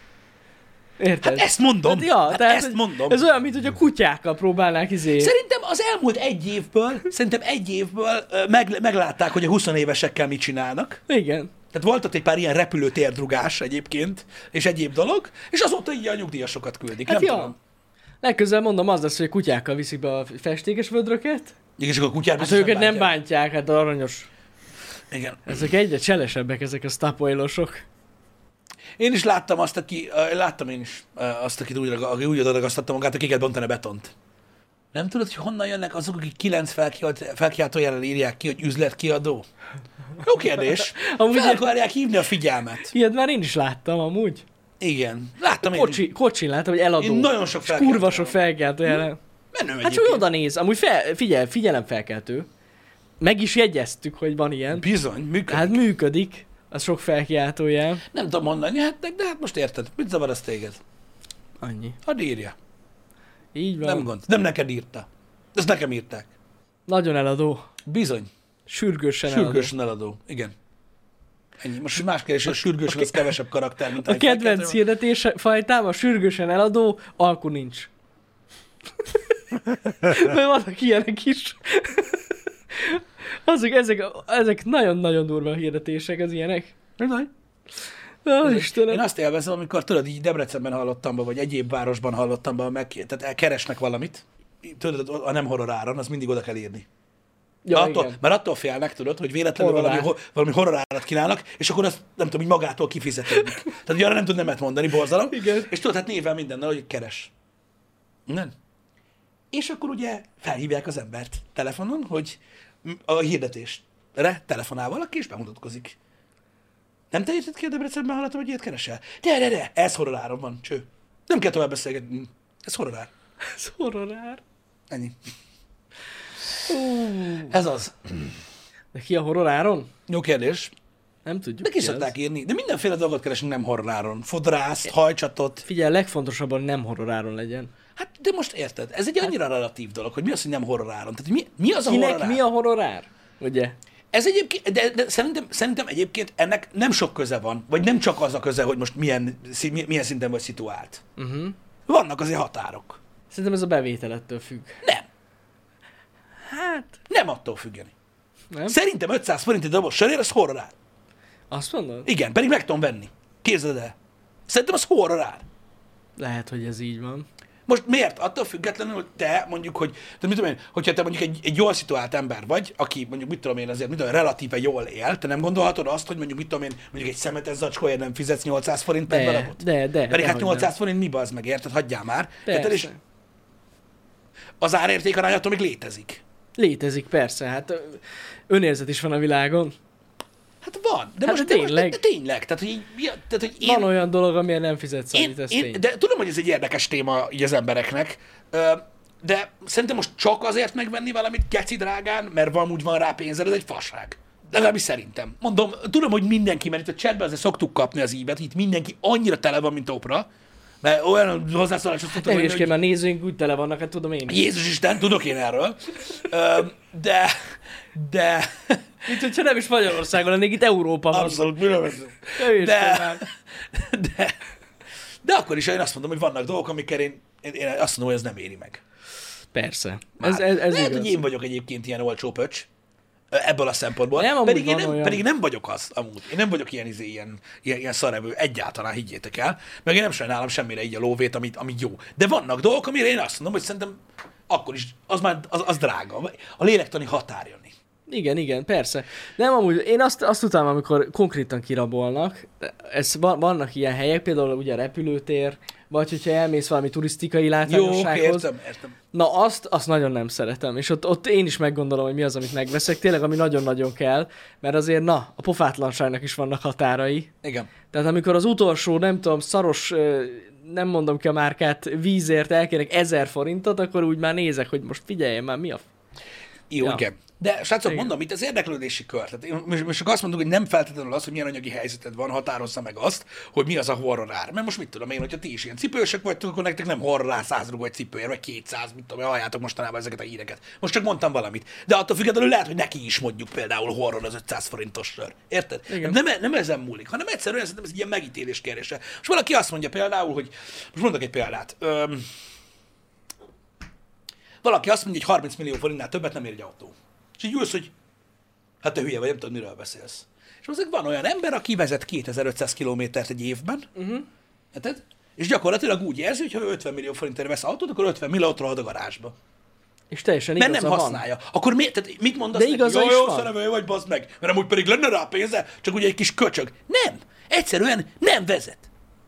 Érted? Hát ezt mondom. Hát, ja, hát tehát, ezt hogy mondom. Ez olyan, mint hogy a kutyákkal próbálnák izé. Szerintem az elmúlt egy évből, szerintem egy évből ö, meg, meglátták, hogy a huszonévesekkel mit csinálnak. Igen. Tehát volt ott egy pár ilyen repülőtérdrugás egyébként, és egyéb dolog, és azóta így a nyugdíjasokat küldik. Hát nem ja. tudom. Legközelebb mondom az lesz, hogy a kutyákkal viszik be a festékes vödröket. Igen, és akkor a kutyát Hát biztos őket nem bántják. bántják, hát aranyos. Igen. Ezek egyre cselesebbek, ezek a stapoilosok. Én is láttam azt, aki, ö, láttam én is ö, azt, akit úgy, raga- aki úgy odaragasztatta magát, akiket bontani betont. Nem tudod, hogy honnan jönnek azok, akik kilenc felkialt- felkiáltójellel írják ki, hogy üzletkiadó? Jó kérdés. Amúgy Fel ilyen- akarják hívni a figyelmet. Ilyet már én is láttam amúgy. Igen. Láttam én is. Kocsi, kocsin láttam, hogy eladó. Én nagyon sok És felkeltő. kurva sok felkeltő jelen. Menő Hát egyébként. hogy oda néz, amúgy fel, figyel, figyelem felkeltő. Meg is jegyeztük, hogy van ilyen. Bizony, működik. Hát működik. Az sok felkiáltójel. Nem tudom mondani, hát, de hát most érted. Mit zavar az téged? Annyi. Hadd írja. Így van. Nem gond. Nem neked írta. Ezt nekem írták. Nagyon eladó. Bizony. Sürgősen eladó. Sürgősen eladó. Igen. Ennyi. Most más kérdés, hogy a sürgősen az kevesebb karakter, mint A egy kedvenc felkeltő. hirdetés fajtám a sürgősen eladó, alku nincs. Mert vannak ilyenek is. Azok, ezek, ezek nagyon-nagyon durva hirdetések, az ilyenek. Bizony. Ó, Én Istenem. azt élvezem, amikor tudod, így Debrecenben hallottam be, vagy egyéb városban hallottam be, meg, tehát keresnek valamit, tudod, a nem horror áron, az mindig oda kell írni. Ja, attól, igen. mert attól félnek, tudod, hogy véletlenül Horror valami, ár. ho- valami horrorárat kínálnak, és akkor azt nem tudom, így magától kifizetődik. Tehát, hogy arra nem tud nemet mondani, borzalom. Igen. És tudod, hát névvel mindennel, hogy keres. Nem. És akkor ugye felhívják az embert telefonon, hogy a hirdetésre telefonál valaki, és bemutatkozik. Nem te jötted ki a Debrecenben, hallottam, hogy ilyet keresel? De, de, de, ez horroráron van, cső. Nem kell tovább beszélgetni. Ez horrorár. Ez horrorár. Ennyi. Ú, Ez az. de ki a horroráron? Jó kérdés. Nem tudjuk. De ki ki az. szokták írni. De mindenféle dolgot keresünk nem horroráron. Fodrászt, hajcsatot. Figyelj, legfontosabban nem horroráron legyen. Hát, de most érted, ez egy annyira relatív dolog, hogy mi az, hogy nem horroráron. Tehát mi, mi az a Kinek horrorár? mi a horrorár? Ugye? Ez egyébként, de, de szerintem, szerintem egyébként ennek nem sok köze van, vagy nem csak az a köze, hogy most milyen, szí- milyen szinten vagy szituált. Uh-huh. Vannak azért határok. Szerintem ez a bevételettől függ. Nem. Hát, Nem attól függeni. nem? Szerintem ötszáz forint egy doboz sörér, az horrorár. Azt mondod? Igen, pedig meg tudom venni. Képzeld el. Szerintem az horrorár. Lehet, hogy ez így van. Most miért? Attól függetlenül, hogy te mondjuk, hogy, de mit tudom én, hogyha te mondjuk egy, egy jól szituált ember vagy, aki mondjuk mit tudom én azért, mit tudom, én, relatíve jól él, te nem gondolhatod azt, hogy mondjuk mit tudom én, mondjuk egy szemetes zacskóért nem fizetsz nyolcszáz forint per De, darabot? de, de. Pedig hát dehogy nyolcszáz nem. forint mi bazd meg, érted? Hagyjál már. Érted? És Persze. az árérték arány attól még létezik. Létezik, persze. Hát ö, önérzet is van a világon. Hát van, de Hát most tényleg. De, most, de tényleg. Tehát, hogy, így, mi a- tehát, hogy én, Van olyan dolog, amilyen nem fizetsz én, annyit, ez én, tény. de tudom, hogy ez egy érdekes téma így az embereknek, ö, de szerintem most csak azért megvenni valamit geci drágán, mert van úgy van rá pénzed, ez egy fasság. Legalábbis szerintem. Mondom, tudom, hogy mindenki, mert itt a chatben azért szoktuk kapni az ívet, itt mindenki annyira tele van, mint Opra, mert olyan hozzászólásot szoktak Nem mondani, is kell, mert nézőink úgy tele vannak, hát tudom én. Jézus Isten, tudok én erről. Ö, de, de, Mint hogyha nem is Magyarországon lennék, itt Európa van. abszolút, miről beszélünk? De, de, de akkor is én azt mondom, hogy vannak dolgok, amikkel én, én, én azt mondom, hogy ez nem éri meg. Persze. Már. Ez, ez, ez Lehet, igaz. hogy én vagyok egyébként ilyen olcsó pöcs, ebből a szempontból. Nem, amúgy pedig, én van nem, olyan. pedig nem vagyok az, amúgy. Én nem vagyok ilyen, izé, ilyen, ilyen, ilyen szarevő, egyáltalán higgyétek el. Meg én nem sajnálom semmire így a lóvét, amit, ami jó. De vannak dolgok, amire én azt mondom, hogy szerintem akkor is, az már az, az drága. A lélektani határ jönni. Igen, igen, persze. Nem, amúgy én azt, azt utálom, amikor konkrétan kirabolnak. Ez, van- vannak ilyen helyek, például ugye a repülőtér, vagy hogyha elmész valami turisztikai Jó, látványossághoz. értem, értem. Na azt, azt nagyon nem szeretem. És ott, ott én is meggondolom, hogy mi az, amit megveszek. Tényleg, ami nagyon-nagyon kell. Mert azért, na, a pofátlanságnak is vannak határai. Igen. Tehát amikor az utolsó, nem tudom, szaros, ö, nem mondom ki a márkát, vízért elkérek ezer forintot, akkor úgy már nézek, hogy most figyeljen már, mi a... Jó, Ja. igen. De srácok, Igen. mondom, itt az érdeklődési kör. Tehát én most, most csak azt mondom, hogy nem feltétlenül az, hogy milyen anyagi helyzeted van, határozza meg azt, hogy mi az a horror ár. Mert most mit tudom én, hogyha ti is ilyen cipősök vagytok, akkor nektek nem horror ár száz rugó egy cipőért, vagy kétszáz, mit tudom én, halljátok mostanában ezeket a híreket. Most csak mondtam valamit. De attól függetlenül lehet, hogy neki is mondjuk például horror az ötszáz forintos sör. Érted? Igen. Nem, nem ezen múlik, hanem egyszerűen szerintem ez egy ilyen megítélés kérdése. Most valaki azt mondja például, hogy most mondok egy példát. Öm, valaki azt mondja, hogy harminc millió forintnál többet nem ér egy autó. És így ülsz, hogy hát te hülye vagy, nem tudod, miről beszélsz. És azért van olyan ember, aki vezet kétezer-ötszáz kilométert egy évben, uh-huh. Érted? És gyakorlatilag úgy érzi, hogy ha ő ötven millió forintért vesz autót, akkor ötven millió ott rohad a garázsba. És teljesen Mert igaza nem van. használja. Akkor miért, tehát mit mondasz De neki? igaza Jó, is jó, van. szerevő vagy, bazd meg. Mert amúgy pedig lenne rá pénze, csak ugye egy kis köcsög. Nem. Egyszerűen nem vezet.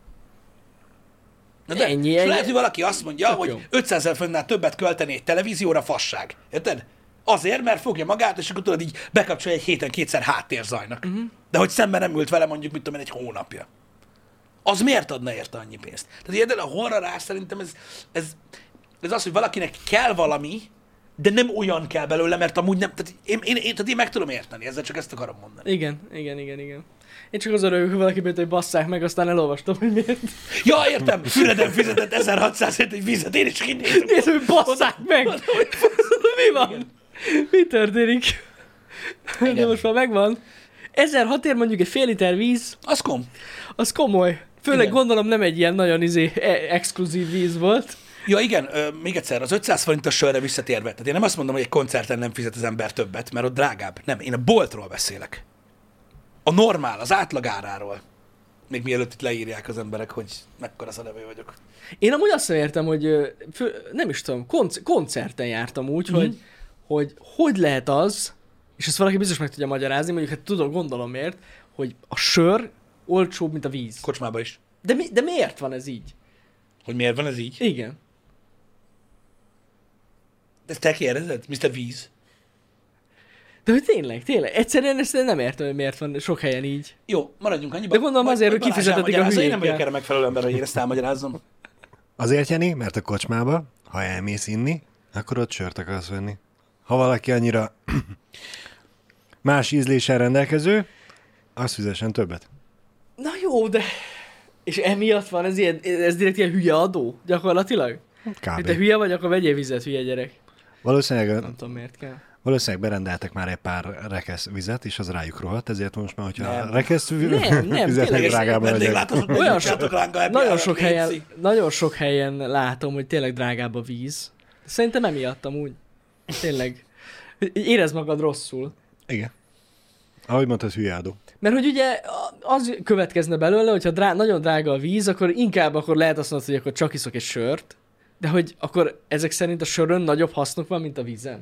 Na de, Ennyi, és ennyi. lehet, hogy valaki azt mondja, Tök hogy jó. ötszázezer forintnál többet költeni egy televízióra, fasság. Érted? Azért, mert fogja magát, és akkor tudod, így bekapcsolja egy héten kétszer háttérzajnak. Mhm. Uh-huh. De hogy szemben nem ült vele mondjuk, mit tudom én, egy hónapja. Az miért adna érte annyi pénzt? Tehát érted, a horror ár szerintem ez, ez, ez az, hogy valakinek kell valami, de nem olyan kell belőle, mert amúgy nem, tehát én, én, én, tehát én meg tudom érteni, ezzel csak ezt akarom mondani. Igen, igen, igen, igen. Én csak az örülök, hogy valaki mondta, hogy basszák meg, aztán elolvastam, hogy miért. Ja, értem, Füreden fizetett ezerhatszázért egy vizet, én is csak így nézem. Nézd, hogy basszák meg! Mi van? Mi történik? De Igen. most már megvan. ezerhatért mondjuk egy fél liter víz, Az kom. az komoly. Főleg Igen. gondolom nem egy ilyen nagyon izé, e- exkluzív víz volt. Ja, igen, ö, még egyszer, az ötszáz forintos sörre visszatérve. Tehát én nem azt mondom, hogy egy koncerten nem fizet az ember többet, mert ott drágább. Nem, én a boltról beszélek. A normál, az átlagáráról. Még mielőtt itt leírják az emberek, hogy mekkora szarevő vagyok. Én amúgy azt sem értem, hogy ö, fő, nem is tudom, konc- koncerten jártam úgy, Mhm. mm-hmm. hogy, hogy hogy lehet az, és ezt valaki biztos meg tudja magyarázni, mondjuk hát tudom, gondolom miért, hogy a sör olcsóbb, mint a víz. Kocsmába is. De, mi, de miért van ez így? Hogy miért van ez így? Igen. De ezt te kérdezed? miszter Víz? De hogy tényleg, tényleg. Egyszerűen ezt nem értem, hogy miért van sok helyen így. Jó, maradjunk annyiba. De gondolom azért, hogy Balázs kifizetetik a elmagyarázza. Én nem vagyok hülyékkel. erre megfelelő ember, hogy én ezt elmagyarázzam. Azért, Jani, mert a kocsmába, ha elmész inni, akkor ott sört akarsz venni. Ha valaki annyira más ízléssel rendelkező, az fizessen többet. Na jó, de... És emiatt van ez, ilyen, ez direkt ilyen hülye adó, gyakorlatilag? Kb. Hogy te hülye vagy, akkor vegyél vizet, hülye gyerek. Valószínűleg, Nem tudom, miért kell. valószínűleg berendeltek már egy pár rekesz vizet, és az rájuk rohadt, ezért most már, hogyha Nem. rekesz Nem, nem, vizet tényleg, drágában vagy. Vendéglátósok, Olyan olyan sok- sok, Nagyon sok, helyen, nagyon sok helyen látom, hogy tényleg drágább a víz. Szerintem emiattam úgy. Tényleg. Érezd magad rosszul. Igen. Ahogy mondtad, hülyeadó. Mert hogy ugye az következne belőle, hogyha drá- nagyon drága a víz, akkor inkább akkor lehet azt mondani, hogy akkor csak iszok egy sört, de hogy akkor ezek szerint a sörön nagyobb hasznuk van, mint a vízen.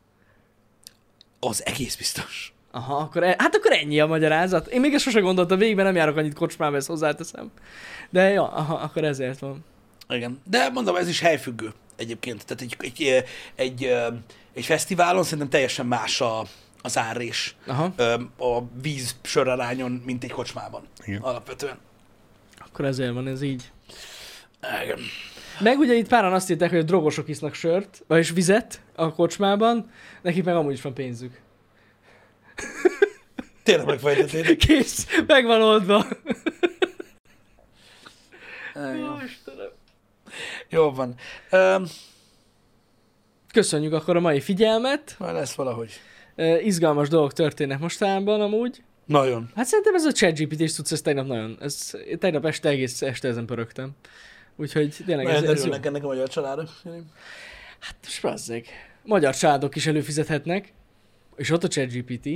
Az egész biztos. Aha, akkor e- hát akkor ennyi a magyarázat. Én még ezt sose gondoltam végig, mert nem járok annyit kocsmába, ezt hozzáteszem. De ja, aha, akkor ezért van. Igen. De mondom, ez is helyfüggő. egyébként. Tehát egy, egy, egy, egy fesztiválon szerintem teljesen más a, az árrés Aha. a víz sörarányon, mint egy kocsmában. Igen. Alapvetően. Akkor ezért van ez így. Igen. Meg ugye itt páran azt írták, hogy a drogosok isznak sört, vagyis vizet a kocsmában, nekik meg amúgy is van pénzük. Tényleg megfejtettétek. Kész, meg van oldva. Jó. Istenem. Jó van. Um, Köszönjük akkor a mai figyelmet. már lesz valahogy. Uh, izgalmas dolgok történnek mostanában amúgy. Nagyon. Hát szerintem ez a ChatGPT-s tudsz, ez tegnap nagyon, ez, tegnap este egész este ezen pörögtem. Úgyhogy tényleg ez, Nagyon ez jó. örülnek ennek a magyar családok. Hát sprazzeg. Magyar családok is előfizethetnek, és ott a ChatGPT.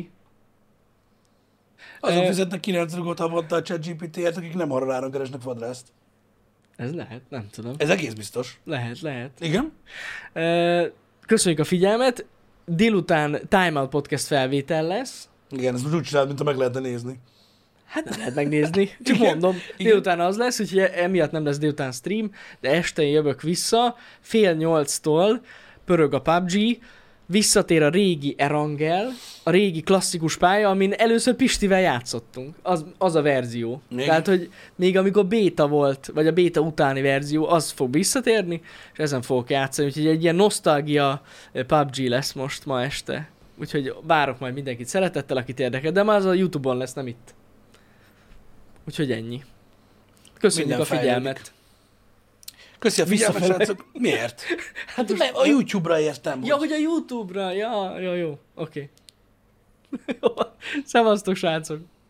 Azok Eh, fizetnek kilenc rugót havonta a ChatGPT-ért, akik nem horroráron keresnek vadrászt. Ez lehet, nem tudom. Ez egész biztos. Lehet, lehet. Igen? Uh, köszönjük a figyelmet. Délután Time Out Podcast felvétel lesz. Igen, ez most úgy csinálod, mint meg lehetne nézni. Hát nem lehet megnézni, csak Igen, mondom. igen. Délután az lesz, úgyhogy emiatt nem lesz délután stream, de este én jövök vissza, fél nyolctól pörög a pé u bé gé, visszatér a régi Erangel, a régi klasszikus pálya, amin először Pistivel játszottunk. Az, az a verzió. Még? Tehát, hogy még amikor béta volt, vagy a béta utáni verzió, az fog visszatérni, és ezen fogok játszani. Úgyhogy egy ilyen nosztalgia pé u bé gé lesz most ma este. Úgyhogy várok majd mindenkit szeretettel, akit érdekel, de már az a YouTube-on lesz, nem itt. Úgyhogy ennyi. Köszönjük Minden a figyelmet. fejlődik. Köszi a figyelmet, Visszafele. srácok. Miért? Hát most, Nem, a YouTube-ra értem. ja, hogy a YouTube-ra. Ja, jó, jó. Oké. Okay. Szevasztok, srácok.